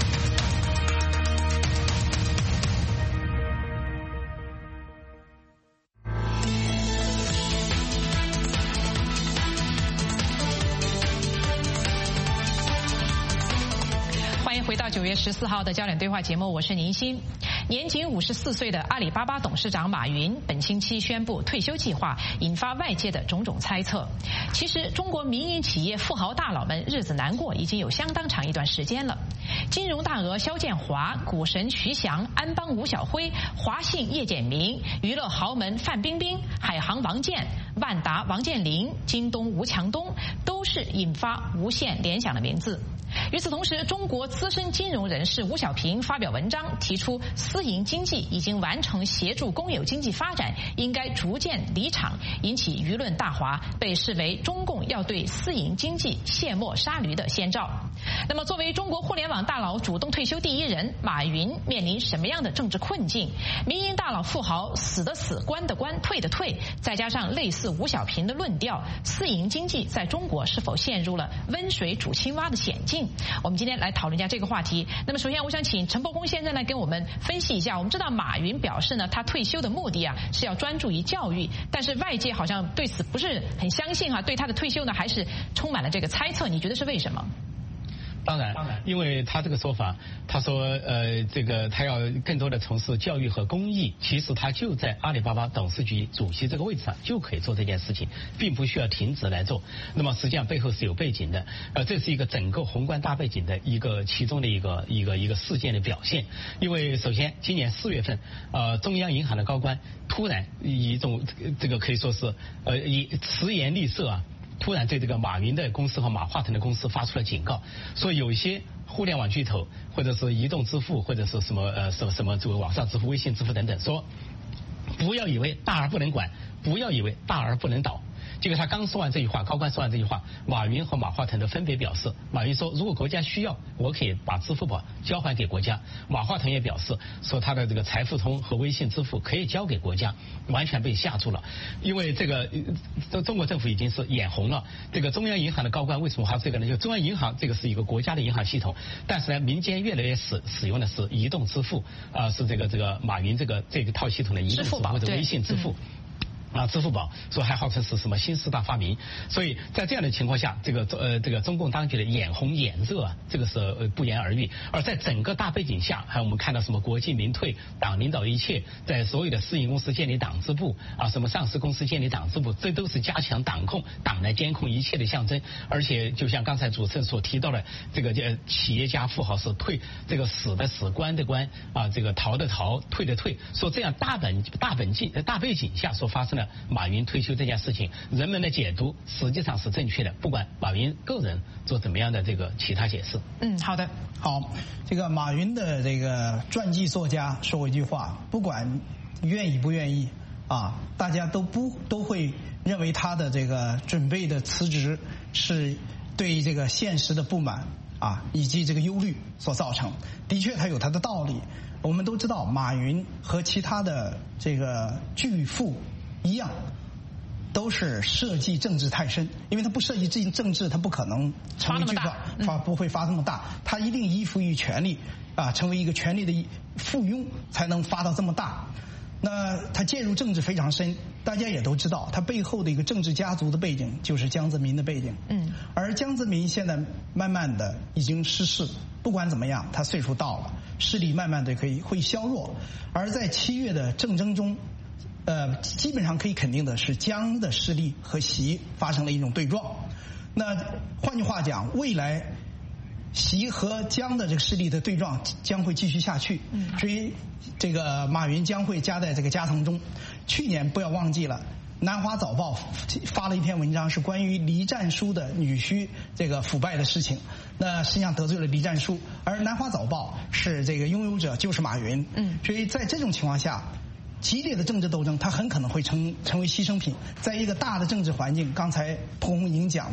回到九月十四号的焦点对话节目，我是宁鑫。年仅五十四岁的阿里巴巴董事长马云本星期宣布退休计划，引发外界的种种猜测。其实，中国民营企业富豪大佬们日子难过已经有相当长一段时间了。金融大鳄肖建华、股神徐翔、安邦吴晓辉、华信叶简明、娱乐豪门范冰冰、海航王健、万达王健林、京东吴强东，都是引发无限联想的名字。与此同时，中国资深金融人士吴小平发表文章，提出私营经济已经完成协助公有经济发展，应该逐渐离场，引起舆论大哗，被视为中共要对私营经济卸磨杀驴的先兆。那么，作为中国互联网大佬主动退休第一人，马云面临什么样的政治困境？民营大佬富豪死的死，官的官，退的退，再加上类似吴小平的论调，私营经济在中国是否陷入了温水煮青蛙的险境？我们今天来讨论一下这个话题。那么首先我想请陈伯公先生来给我们分析一下。我们知道马云表示呢，他退休的目的啊是要专注于教育，但是外界好像对此不是很相信啊，对他的退休呢还是充满了这个猜测。你觉得是为什么？ 当然，因为他这个说法，他说呃，这个他要更多的从事教育和公益，其实他就在阿里巴巴董事局主席这个位置上就可以做这件事情，并不需要停职来做。那么实际上背后是有背景的，呃，这是一个整个宏观大背景的一个其中的一个一个一个事件的表现。因为首先今年四月份，呃，中央银行的高官突然以一种这个可以说是呃以迟颜厉色啊。突然对这个马云的公司和马化腾的公司发出了警告，说有一些互联网巨头或者是移动支付或者是什么呃什么什么这个网上支付、微信支付等等，说不要以为大而不能管，不要以为大而不能倒。结果他刚说完这句话，高官说完这句话，马云和马化腾都分别表示，马云说如果国家需要，我可以把支付宝交还给国家。马化腾也表示说他的这个财付通和微信支付可以交给国家，完全被吓住了。因为这个中国政府已经是眼红了，这个中央银行的高官为什么还这个呢？就中央银行这个是一个国家的银行系统，但是呢民间越来越使使用的是移动支付啊、呃，是这个这个马云这个这个套系统的移动支付或者微信支付。啊，支付宝说还号称是什么新四大发明，所以在这样的情况下，这个呃这个中共当局的眼红眼热啊，这个是呃不言而喻。而在整个大背景下，还有我们看到什么国进民退，党领导一切，在所有的私营公司建立党支部啊，什么上市公司建立党支部，这都是加强党控、党来监控一切的象征。而且就像刚才主持人所提到的，这个呃企业家富豪是退这个死的死，官的官啊，这个逃的逃，退的退，说这样大本大本境大背景下所发生的马云退休这件事情，人们的解读实际上是正确的，不管马云个人做怎么样的这个其他解释。 嗯，好的， 好，这个马云的这个传记作家说过一句话，不管愿意不愿意啊，大家都不都会认为他的这个准备的辞职是对这个现实的不满啊，以及这个忧虑所造成。的确，他有他的道理。我们都知道，马云和其他的这个巨富一样，都是涉及政治太深，因为他不涉及政治，他不可能成为巨富，发不会发这么大，他一定依附于权力啊，成为一个权力的附庸，才能发到这么大。那他介入政治非常深，大家也都知道，他背后的一个政治家族的背景就是江泽民的背景。嗯，而江泽民现在慢慢的已经失势，不管怎么样，他岁数到了，势力慢慢的可以会削弱。而在七月的政争中，呃，基本上可以肯定的是，江的势力和习发生了一种对撞。那换句话讲，未来习和江的这个势力的对撞将会继续下去，所以这个马云将会夹在这个夹层中。去年不要忘记了，南华早报发了一篇文章，是关于黎战书的女婿这个腐败的事情。那实际上得罪了黎战书，而南华早报是这个拥有者就是马云。嗯，所以在这种情况下，激烈的政治斗争，它很可能会成成为牺牲品。在一个大的政治环境，刚才彭红已经讲了，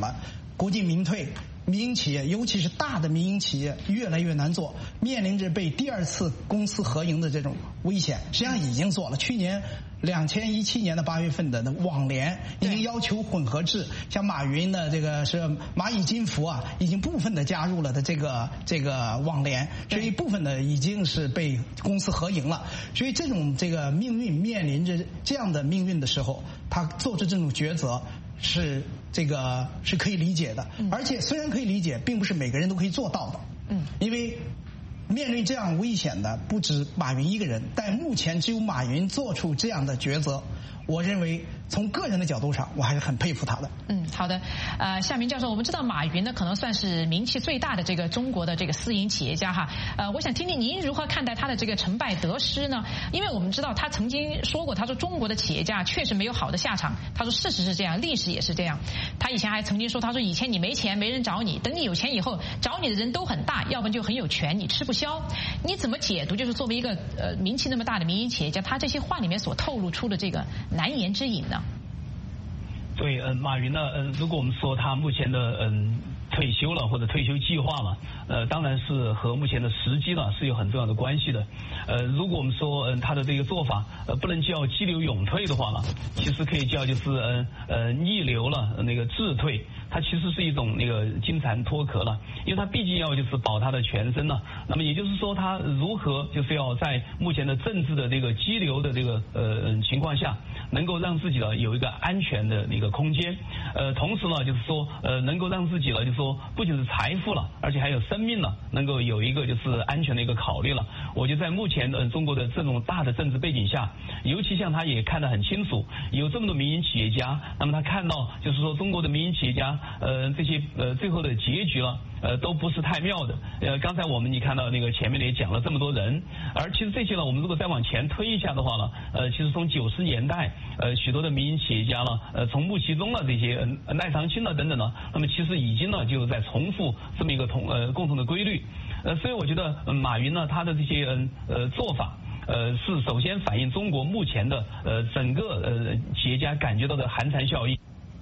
国进民退，民营企业尤其是大的民营企业越来越难做，面临着被第二次公私合营的这种危险。实际上已经做了，去年两千一七年的八月份的网联已经要求混合制，像马云的这个是蚂蚁金服啊，已经部分的加入了的这个这个网联，所以部分的已经是被公私合营了。所以这种这个命运面临着这样的命运的时候，他做出这种抉择是这个是可以理解的。而且虽然可以理解，并不是每个人都可以做到的。嗯，因为面临这样危险的不止马云一个人，但目前只有马云做出这样的抉择。我认为从个人的角度上，我还是很佩服他的。 嗯，好的。呃，夏明教授，我们知道马云呢可能算是名气最大的这个中国的这个私营企业家哈。呃，我想听听您如何看待他的这个成败得失呢？因为我们知道他曾经说过，他说中国的企业家确实没有好的下场。他说事实是这样，历史也是这样。他以前还曾经说，他说以前你没钱没人找你，等你有钱以后，找你的人都很大，要不然就很有权，你吃不消。你怎么解读？就是作为一个呃名气那么大的民营企业家，他这些话里面所透露出的这个难言之隐呢？ 对，嗯，马云呢，嗯，如果我们说他目前的嗯退休了或者退休计划嘛，呃，当然是和目前的时机呢是有很重要的关系的。呃，如果我们说嗯他的这个做法呃不能叫激流勇退的话呢，其实可以叫就是嗯呃逆流了那个滞退，它其实是一种那个金蝉脱壳了，因为它毕竟要就是保他的全身了。那么也就是说，他如何就是要在目前的政治的这个激流的这个呃情况下，能够让自己呢有一个安全的那个空间，呃，同时呢就是说呃能够让自己呢就是说不仅是财富了，而且还有生命了，能够有一个就是安全的一个考虑了。我觉得在目前的中国的这种大的政治背景下，尤其像他也看得很清楚，有这么多民营企业家，那么他看到就是说中国的民营企业家呃这些呃最后的结局了。呃，都不是太妙的。呃，刚才我们你看到那个前面也讲了这么多人，而其实这些呢，我们如果再往前推一下的话呢，呃，其实从九十年代，呃，许多的民营企业家呢，呃，从穆其中了这些呃赖长青了等等呢，那么其实已经呢就在重复这么一个同呃共同的规律。呃，所以我觉得、呃、马云呢他的这些呃做法。呃，是首先反映中国目前的呃整个呃企业家感觉到的寒蝉效应。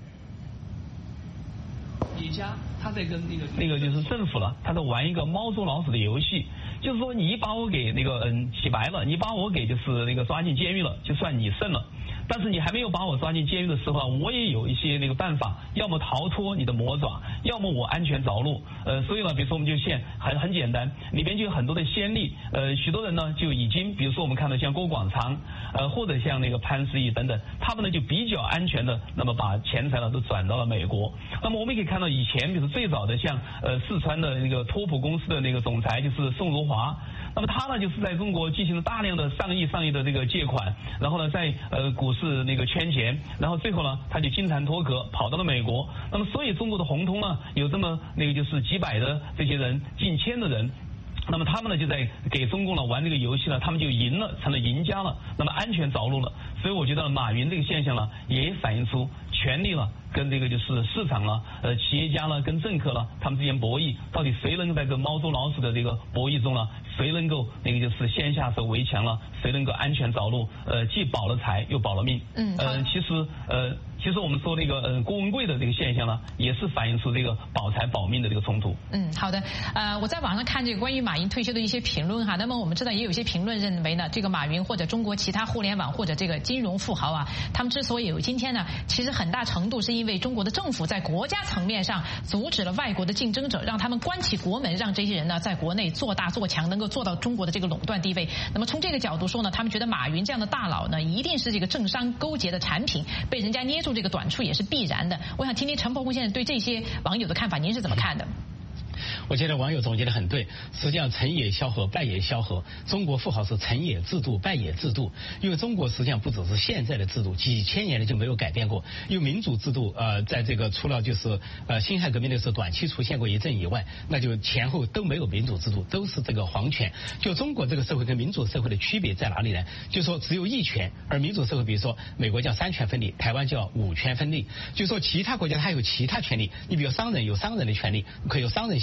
企业家他在跟那个那个就是政府了，他在玩一个猫捉老鼠的游戏，就是说你把我给那个嗯洗白了，你把我给就是那个抓进监狱了，就算你胜了。但是你还没有把我抓进监狱的时候，我也有一些那个办法，要么逃脱你的魔爪，要么我安全着陆。呃，所以呢，比如说我们就现很很简单，里边就有很多的先例。呃，许多人呢就已经，比如说我们看到像郭广昌，呃，或者像那个潘石屹等等，他们呢就比较安全的，那么把钱财呢都转到了美国。那么我们可以看到以前，比如最早的像呃四川的那个托普公司的那个总裁就是宋如华。那么他呢，就是在中国进行了大量的上亿上亿的这个借款，然后呢，在呃股市那个圈钱，然后最后呢，他就金蝉脱壳，跑到了美国。那么，所以中国的红通呢，有这么那个就是几百的这些人，近千的人。那么他们呢就在给中共呢玩这个游戏呢，他们就赢了，成了赢家了，那么安全着陆了。所以我觉得马云这个现象呢，也反映出权力了跟这个就是市场了，呃，企业家呢跟政客了，他们之间博弈，到底谁能够在这猫捉老鼠的这个博弈中呢，谁能够那个就是先下手为强了，谁能够安全着陆，呃，既保了财又保了命。嗯，呃，其实呃。其实我们说那个呃郭文贵的这个现象呢，也是反映出这个保财保命的这个冲突。 嗯，好的。呃，我在网上看这个关于马云退休的一些评论哈，那么我们知道也有一些评论认为呢，这个马云或者中国其他互联网或者这个金融富豪啊，他们之所以有今天呢，其实很大程度是因为中国的政府在国家层面上阻止了外国的竞争者，让他们关起国门，让这些人呢在国内做大做强，能够做到中国的这个垄断地位。那么从这个角度说呢，他们觉得马云这样的大佬呢，一定是这个政商勾结的产品，被人家捏住这个短处也是必然的。我想听听陈伯宏先生对这些网友的看法，您是怎么看的？ 我觉得网友总结得很对，实际上成也萧何，败也萧何。中国富豪是成也制度，败也制度。因为中国实际上不只是现在的制度，几千年来就没有改变过。因为民主制度，呃，在这个除了就是呃辛亥革命的时候短期出现过一阵以外，那就前后都没有民主制度，都是这个皇权。就中国这个社会跟民主社会的区别在哪里呢？就说只有一权，而民主社会，比如说美国叫三权分立，台湾叫五权分立。就说其他国家它有其他权利，你比如商人有商人的权利，可以有商人行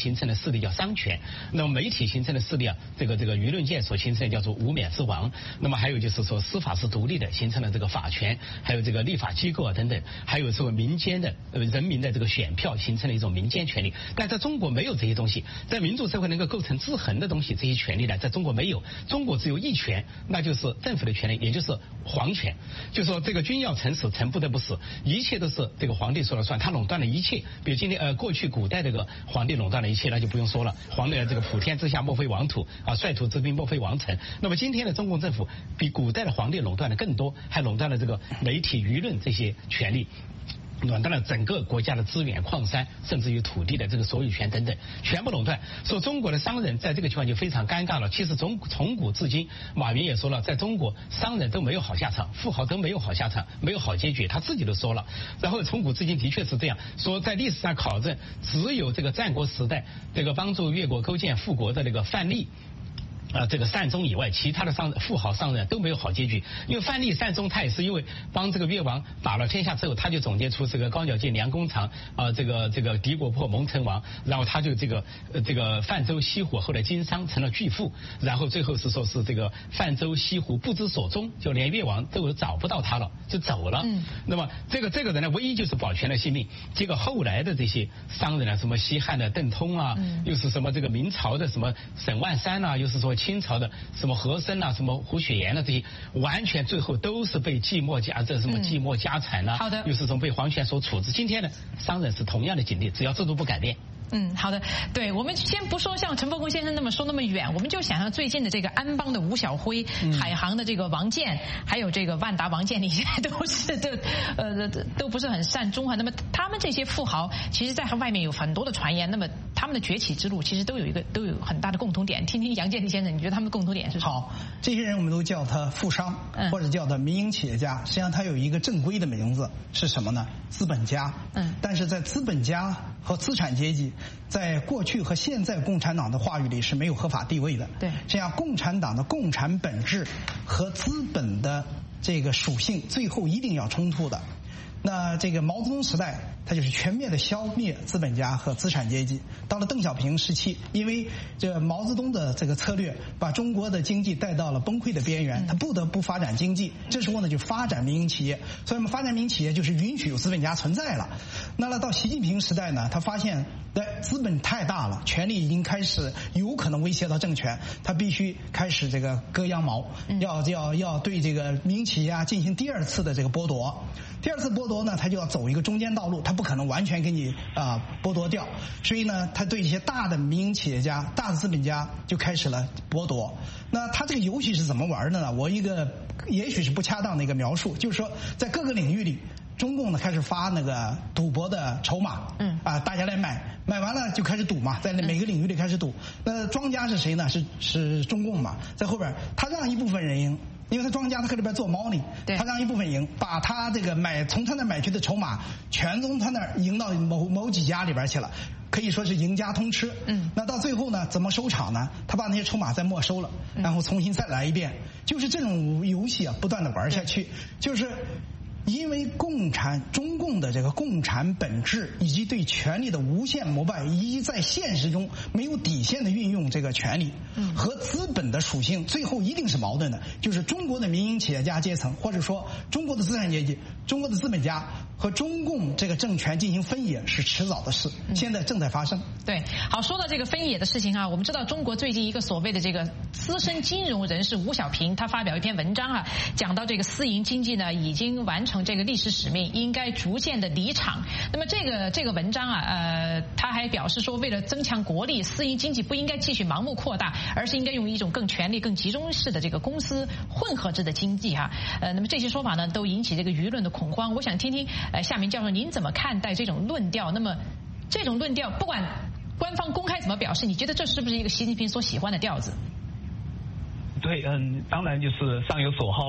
形成的势力叫商权，那么媒体形成的势力啊，这个这个舆论界所形成的叫做无冕之王。那么还有就是说司法是独立的，形成了这个法权，还有这个立法机构啊等等，还有说民间的呃人民的这个选票形成了一种民间权利。但在中国没有这些东西，在民主社会能够构成制衡的东西，这些权利呢，在中国没有。中国只有一权，那就是政府的权利，也就是皇权。就说这个君要臣死，臣不得不死，一切都是这个皇帝说了算，他垄断了一切。比如今天呃过去古代这个皇帝垄断了一切，那就不用说了，皇帝这个普天之下莫非王土啊，率土之滨莫非王臣。那么今天的中共政府比古代的皇帝垄断的更多，还垄断了这个媒体舆论这些权利，垄断了整个国家的资源、矿山，甚至于土地的这个所有权等等，全部垄断。说中国的商人在这个情况就非常尴尬了。其实从从古至今，马云也说了，在中国商人都没有好下场，富豪都没有好下场，没有好结局，他自己都说了。然后从古至今的确是这样，说在历史上考证，只有这个战国时代这个帮助越国构建富国的那个范蠡。啊、呃，这个善终以外，其他的商富豪商人都没有好结局。因为范蠡、善终，他也是因为帮这个越王打了天下之后，他就总结出这个高鸟尽、良弓藏啊、呃，这个这个敌国破、蒙城亡，然后他就这个呃这个泛舟西湖，后来经商成了巨富，然后最后是说是这个泛舟西湖不知所终，就连越王都找不到他了，就走了。嗯，那么这个这个人呢，唯一就是保全了性命。结果后来的这些商人啊，什么西汉的邓通啊，嗯、又是什么这个明朝的什么沈万三啊，又是说。清朝的什么和珅啊，什么胡雪岩啊，这些完全最后都是被寂寞家这什么寂寞家产啊，好的，又是从被皇权所处置。今天呢，商人是同样的境地，只要制度不改变。 嗯，好的，对，我们先不说像陈伯公先生那么说那么远，我们就想象最近的这个安邦的吴晓辉、嗯、海航的这个王健，还有这个万达王健林，现在都是都呃都不是很善终啊。那么他们这些富豪，其实在外面有很多的传言，那么他们的崛起之路其实都有一个都有很大的共同点。听听杨建立先生，你觉得他们的共同点是什么？ 好，这些人我们都叫他富商，嗯、或者叫他民营企业家。实际上他有一个正规的名字是什么呢？资本家。嗯，但是在资本家和资产阶级。在过去和现在共产党的话语里是没有合法地位的。对，这样共产党的共产本质和资本的这个属性最后一定要冲突的。那这个毛泽东时代，它就是全面的消灭资本家和资产阶级。到了邓小平时期，因为这毛泽东的这个策略，把中国的经济带到了崩溃的边缘，他不得不发展经济。这时候呢，就发展民营企业。所以我们发展民营企业就是允许有资本家存在了。那么到习近平时代呢，他发现，对资本太大了，权力已经开始有可能威胁到政权，他必须开始这个割羊毛，要要要对这个民营企业啊进行第二次的这个剥夺。第二次剥夺呢，他就要走一个中间道路，他不可能完全给你啊、呃、剥夺掉，所以呢，他对一些大的民营企业家、大的资本家就开始了剥夺。那他这个游戏是怎么玩的呢？我一个也许是不恰当的一个描述，就是说在各个领域里，中共呢开始发那个赌博的筹码，嗯啊，大家来买，买完了就开始赌嘛，在每个领域里开始赌。那庄家是谁呢？是是中共嘛，在后边他让一部分人赢。因为他庄家他搁这边做猫腻，他让一部分赢，把他这个买从他那买去的筹码全从他那儿赢到某某几家里边去了，可以说是赢家通吃。嗯，那到最后呢，怎么收场呢？他把那些筹码再没收了，然后重新再来一遍，就是这种游戏啊，不断的玩下去，就是。因为共产中共的这个共产本质以及对权力的无限膜拜，以及在现实中没有底线的运用这个权力，和资本的属性最后一定是矛盾的。就是中国的民营企业家阶层，或者说中国的资产阶级、中国的资本家和中共这个政权进行分野是迟早的事，现在正在发生。 对，好，说到这个分野的事情啊，我们知道中国最近一个所谓的这个资深金融人士吴小平，他发表一篇文章啊，讲到这个私营经济呢已经完成这个历史使命，应该逐渐的离场。那么这个这个文章啊，呃，他还表示说，为了增强国力，私营经济不应该继续盲目扩大，而是应该用一种更权力、更集中式的这个公司混合制的经济哈。呃，那么这些说法呢，都引起这个舆论的恐慌。我想听听，呃，夏明教授您怎么看待这种论调？那么这种论调，不管官方公开怎么表示，你觉得这是不是一个习近平所喜欢的调子？ 对，嗯，当然就是上有所好了。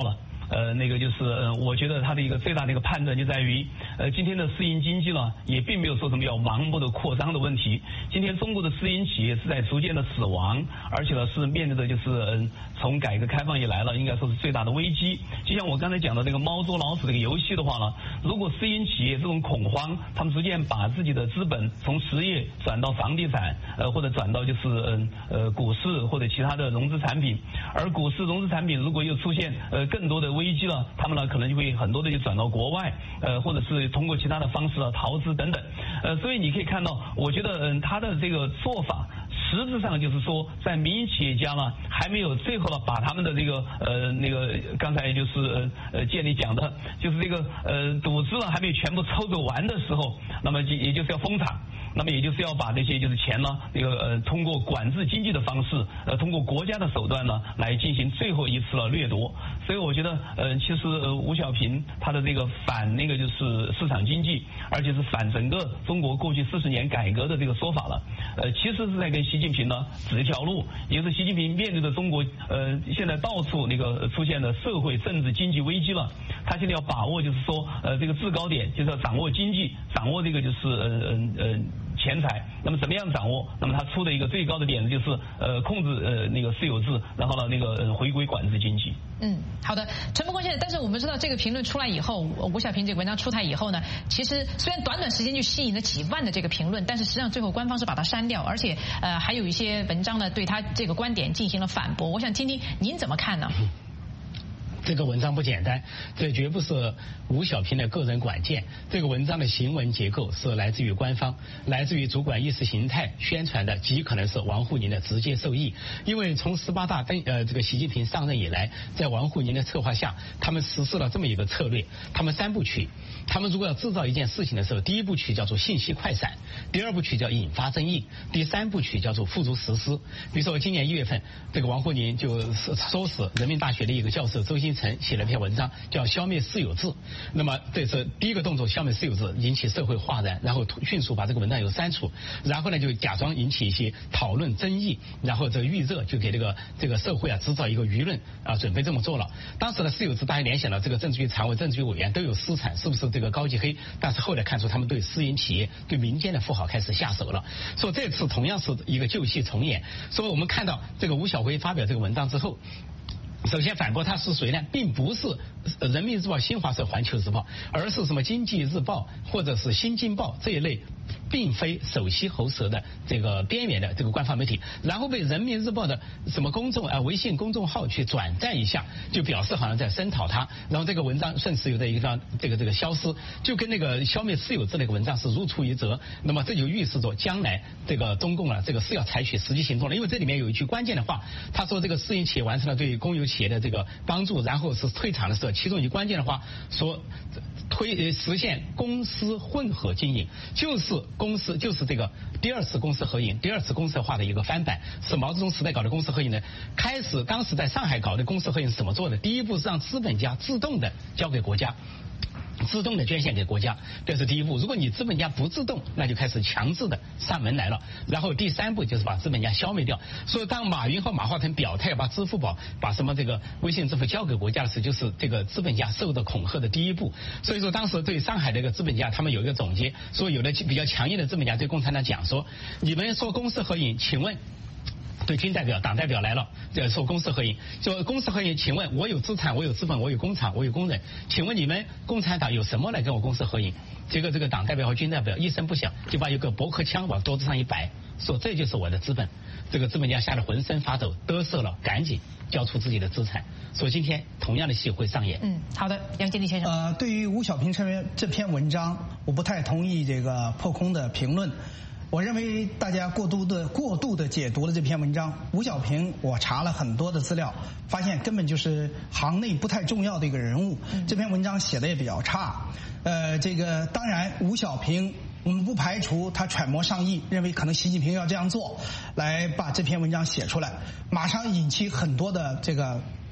呃，那个就是呃，我觉得他的一个最大的一个判断就在于，呃，今天的私营经济呢，也并没有说什么要盲目的扩张的问题。今天中国的私营企业是在逐渐的死亡，而且呢是面对的就是嗯、呃，从改革开放以来了，应该说是最大的危机。就像我刚才讲的这个猫捉老鼠这个游戏的话呢，如果私营企业这种恐慌，他们逐渐把自己的资本从实业转到房地产，呃，或者转到就是嗯呃。呃股市或者其他的融资产品，而股市融资产品如果又出现呃更多的危机了，他们呢可能就会很多的就转到国外，呃或者是通过其他的方式啊逃资等等，呃所以你可以看到，我觉得嗯他的这个做法实质上就是说，在民营企业家呢还没有最后呢把他们的这个呃那个刚才就是呃呃建立讲的，就是这个呃赌资呢还没有全部抽走完的时候，那么就也就是要封场。那么也就是要把这些就是钱呢，这个呃通过管制经济的方式，呃通过国家的手段呢来进行最后一次的掠夺。所以我觉得呃其实呃吴小平他的这个反那个就是市场经济，而且是反整个中国过去四十年改革的这个说法了，呃其实是在跟习近平呢指一条路，也就是习近平面对的中国呃现在到处那个出现的社会政治经济危机了，他现在要把握就是说呃这个制高点，就是要掌握经济，掌握这个就是呃呃呃。钱财，那么怎么样掌握？那么他出的一个最高的点子就是呃控制呃那个私有制，然后呢那个、呃、回归管制经济。 嗯，好的，陈伯公先生，但是我们知道这个评论出来以后，吴小平这个文章出台以后呢，其实虽然短短时间就吸引了几万的这个评论，但是实际上最后官方是把它删掉，而且呃还有一些文章呢对他这个观点进行了反驳。我想听听您怎么看呢？ 这个文章不简单，这绝不是吴小平的个人管见。这个文章的行文结构是来自于官方，来自于主管意识形态宣传的，极可能是王沪宁的直接受益。因为从十八大登呃这个习近平上任以来，在王沪宁的策划下，他们实施了这么一个策略，他们三部曲。他们如果要制造一件事情的时候，第一部曲叫做信息快闪，第二部曲叫引发争议，第三部曲叫做付诸实施。比如说今年一月份，这个王沪宁就收拾人民大学的一个教授周星辰写了一篇文章，叫消灭私有制。那么这是第一个动作，消灭私有制，引起社会哗然，然后迅速把这个文章又删除，然后呢就假装引起一些讨论争议，然后这个预热，就给这个这个社会啊制造一个舆论啊，准备这么做了。当时的私有制大家联想到这个政治局常委、政治局委员都有私产，是不是这个高级黑？但是后来看出他们对私营企业、对民间的富豪开始下手了。说这次同样是一个旧戏重演。所以我们看到这个吴晓辉发表这个文章之后，首先反驳他是谁呢？并不是人民日报、新华社、环球日报，而是什么经济日报或者是新京报这一类并非手吸喉舌的这个边缘的这个官方媒体，然后被人民日报的什么公众啊、呃、微信公众号去转载一下，就表示好像在声讨他，然后这个文章顺势又在一个地方这个这个消失，就跟那个消灭私有制那个文章是如出一辙。那么这就预示着将来这个中共啊这个是要采取实际行动了，因为这里面有一句关键的话，他说这个私营企业完成了对公有企业的这个帮助，然后是退场的时候，其中一句关键的话说推实现公私混合经营，就是公司就是这个第二次公私合营、第二次公社化的一个翻版，是毛泽东时代搞的公私合营呢。开始当时在上海搞的公私合营是怎么做的？第一步是让资本家自动的交给国家，自动的捐献给国家，这是第一步。如果你资本家不自动，那就开始强制的上门来了。然后第三步就是把资本家消灭掉。所以当马云和马化腾表态把支付宝、把什么这个微信支付交给国家的时候，就是这个资本家受到恐吓的第一步。所以说当时对上海这个资本家，他们有一个总结，说有的比较强硬的资本家对共产党讲说，你们说公私合营，请问对军代表、党代表来了，这说公私合营，就公私合营，请问我有资产，我有资本，我有工厂，我有工人，请问你们共产党有什么来跟我公私合营？结果这个党代表和军代表一声不响，就把一个驳壳枪往桌子上一摆，说这就是我的资本。这个资本家吓得浑身发抖，嘚瑟了，赶紧交出自己的资产。所以今天同样的戏会上演。 嗯，好的，杨建立先生。 呃，对于吴小平这篇这篇文章，我不太同意这个破空的评论。我认为大家过度的过度的解读了这篇文章。吴小平，我查了很多的资料，发现根本就是行内不太重要的一个人物。这篇文章写的也比较差。呃，这个当然，吴小平我们不排除他揣摩上意，认为可能习近平要这样做，来把这篇文章写出来，马上引起很多的这个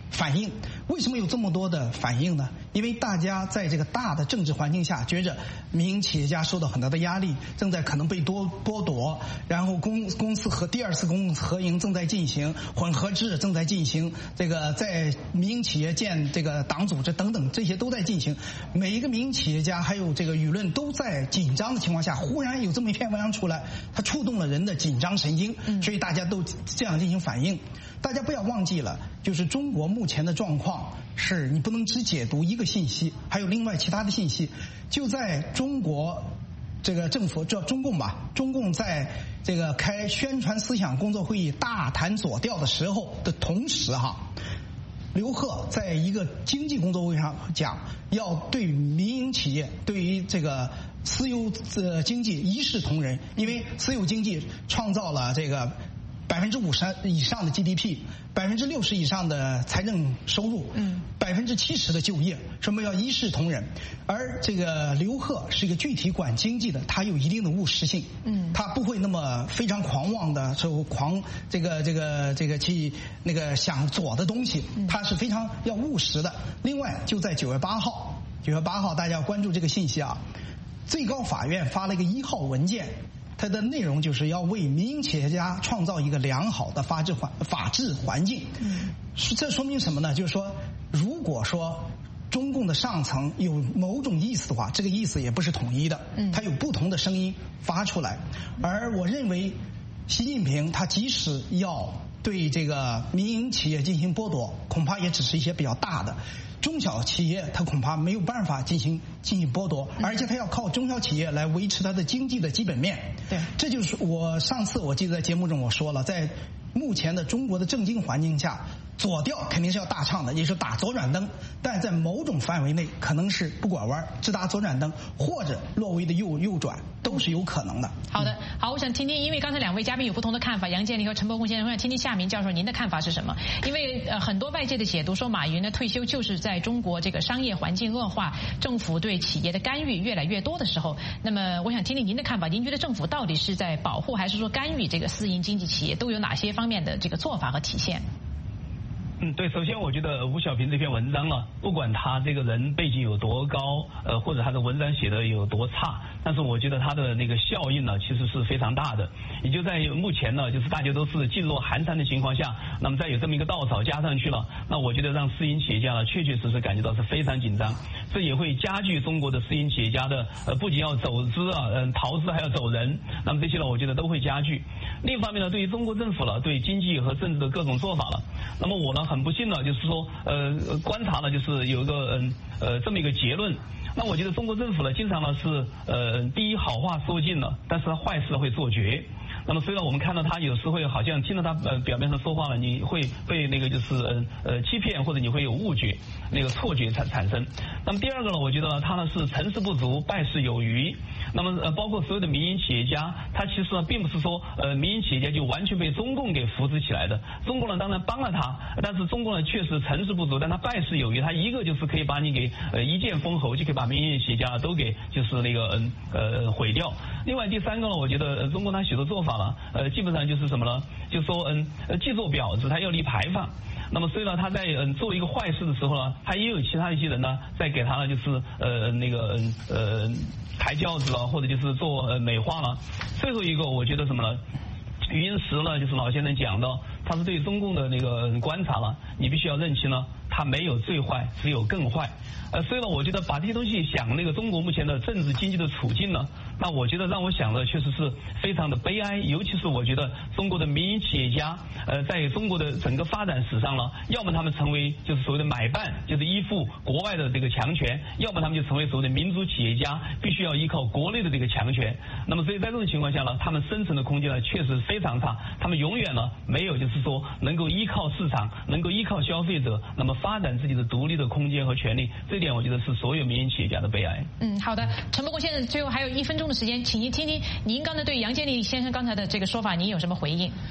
反应。为什么有这么多的反应呢？因为大家在这个大的政治环境下，觉着民营企业家受到很大的压力，正在可能被多剥夺，然后公公司和第二次公司合营正在进行，混合制正在进行，这个在民营企业建这个党组织等等，这些都在进行。每一个民营企业家还有这个舆论都在紧张的情况下，忽然有这么一篇文章出来，它触动了人的紧张神经，所以大家都这样进行反应。大家不要忘记了，就是中国目前的状况是你不能只解读一个信息，还有另外其他的信息。就在中国这个政府叫中共吧，中共在这个开宣传思想工作会议大谈左调的时候的同时哈，刘鹤在一个经济工作会上讲，要对民营企业对于这个私有呃经济一视同仁，因为私有经济创造了这个百分之五十以上的 G D P， 百分之六十以上的财政收入，嗯，百分之七十的就业，什么要一视同仁。而这个刘鹤是一个具体管经济的，他有一定的务实性，嗯，他不会那么非常狂妄的说狂这个这个这个去那个想左的东西，他是非常要务实的。另外，就在九月八号，九月八号大家要关注这个信息啊，最高法院发了一个一号文件。它的内容就是要为民营企业家创造一个良好的法治环法治环境。嗯，这说明什么呢？就是说，如果说中共的上层有某种意思的话，这个意思也不是统一的，嗯，它有不同的声音发出来。而我认为，习近平他即使要对这个民营企业进行剥夺，恐怕也只是一些比较大的。中小企业它恐怕没有办法进行进行剥夺，而且它要靠中小企业来维持它的经济的基本面。对，这就是我上次我记得在节目中我说了，在目前的中国的政经环境下，左调肯定是要大唱的，也是打左转灯，但在某种范围内可能是不拐弯，只打左转灯，或者略微的右右转，都是有可能的。 好的，好，我想听听，因为刚才两位嘉宾有不同的看法，杨建立和陈伯宏先生，我想听听夏明教授您的看法是什么？因为呃很多外界的解读说，马云的退休就是在中国这个商业环境恶化，政府对企业的干预越来越多的时候。那么我想听听您的看法，您觉得政府到底是在保护还是说干预这个私营经济企业，都有哪些方面的这个做法和体现？ 嗯，对，首先我觉得吴小平这篇文章呢，不管他这个人背景有多高，呃，或者他的文章写的有多差，但是我觉得他的那个效应呢，其实是非常大的。也就在目前呢，就是大家都是噤若寒蝉的情况下，那么再有这么一个稻草加上去了，那我觉得让私营企业家呢，确确实实感觉到是非常紧张，这也会加剧中国的私营企业家的呃，不仅要走资啊，嗯、呃，逃资还要走人，那么这些呢，我觉得都会加剧。另一方面呢，对于中国政府了，对经济和政治的各种做法了，那么我呢很不幸呢，就是说呃观察了，就是有一个嗯呃这么一个结论。那我觉得中国政府呢，经常呢是呃第一好话说尽了，但是他坏事会做绝。那么虽然我们看到他有时会好像听到他呃表面上说话了，你会被那个就是呃呃欺骗，或者你会有误觉，那个错觉产产生。那么第二个呢，我觉得呢他呢是成事不足，败事有余。那么呃包括所有的民营企业家，他其实呢并不是说呃民营企业家就完全被中共给扶持起来的。中共呢当然帮了他，但是中共呢确实成事不足，但他败事有余。他一个就是可以把你给呃一剑封喉，就可以把民营企业家都给就是那个嗯呃毁掉。另外第三个呢，我觉得、呃、中国他许多做法了，呃基本上就是什么呢？就说嗯呃既做婊子，他要立牌坊。那么虽然他在嗯做一个坏事的时候呢，他也有其他一些人呢在给他呢就是呃那个呃抬轿子了，或者就是做呃美化了。最后一个我觉得什么呢？余英时呢，就是老先生讲的，他是对中共的那个观察了，你必须要认清呢，他没有最坏，只有更坏。呃，所以呢，我觉得把这些东西想那个中国目前的政治经济的处境呢，那我觉得让我想的确实是非常的悲哀。尤其是我觉得中国的民营企业家，呃，在中国的整个发展史上呢，要么他们成为就是所谓的买办，就是依附国外的这个强权，要么他们就成为所谓的民主企业家，必须要依靠国内的这个强权。那么所以在这种情况下呢，他们生存的空间呢确实非常差，他们永远呢没有就是说能够依靠市场，能够依靠消费者，那么发展自己的独立的空间和权利。这点我觉得是所有民营企业家的悲哀。 嗯，好的，陈伯公先生，最后还有一分钟的时间，请您听听您刚才对杨建立先生刚才的这个说法，您有什么回应？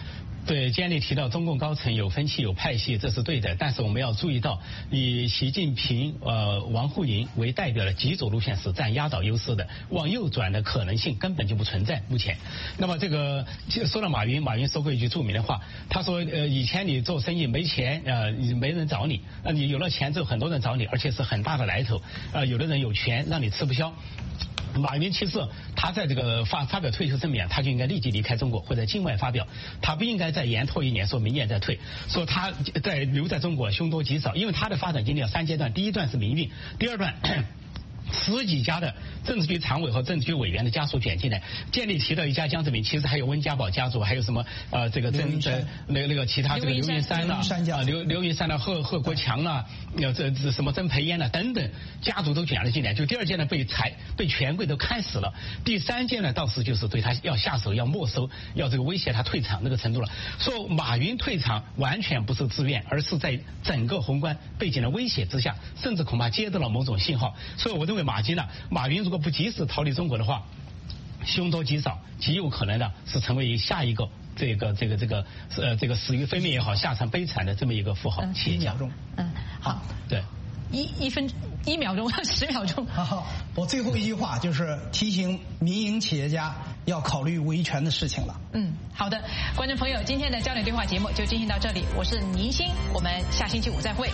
对，建立提到中共高层有分歧有派系，这是对的。但是我们要注意到，以习近平、呃王沪宁为代表的极左路线是占压倒优势的，往右转的可能性根本就不存在。目前，那么这个说到马云，马云说过一句著名的话，他说：呃，以前你做生意没钱，呃，没人找你，那、呃、你有了钱之后，很多人找你，而且是很大的来头。呃，有的人有权让你吃不消。马云其实他在这个发发表退休声明，他就应该立即离开中国或者境外发表，他不应该再延拖一年，说明年再退，说他在留在中国凶多吉少，因为他的发展经历有三阶段，第一段是民运，第二段。十几家的政治局常委和政治局委员的家属卷进来，建立提到一家江泽民，其实还有温家宝家族，还有什么呃这个曾的那个那个其他这个刘云山呐、啊刘刘云山的贺贺国强啊，呃这这什么曾培炎呐等等家族都卷了进来。就第二届呢被裁被权贵都看死了，第三届呢倒是就是对他要下手要没收，要这个威胁他退场那个程度了。说马云退场完全不是自愿，而是在整个宏观背景的威胁之下，甚至恐怕接到了某种信号。所以我认为马金呢，马云如果不及时逃离中国的话，凶多吉少，极有可能的是成为下一个这个这个这个呃这个死于非命也好，下场悲惨的这么一个富豪企业家。 嗯，好， 对， 一一分一秒钟，十秒钟。 好，我最后一句话就是提醒民营企业家要考虑维权的事情了。 嗯，好的，观众朋友，今天的焦点对话节目就进行到这里，我是宁鑫，我们下星期五再会。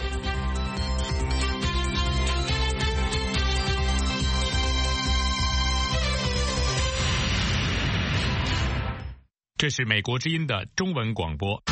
这是美国之音的中文广播。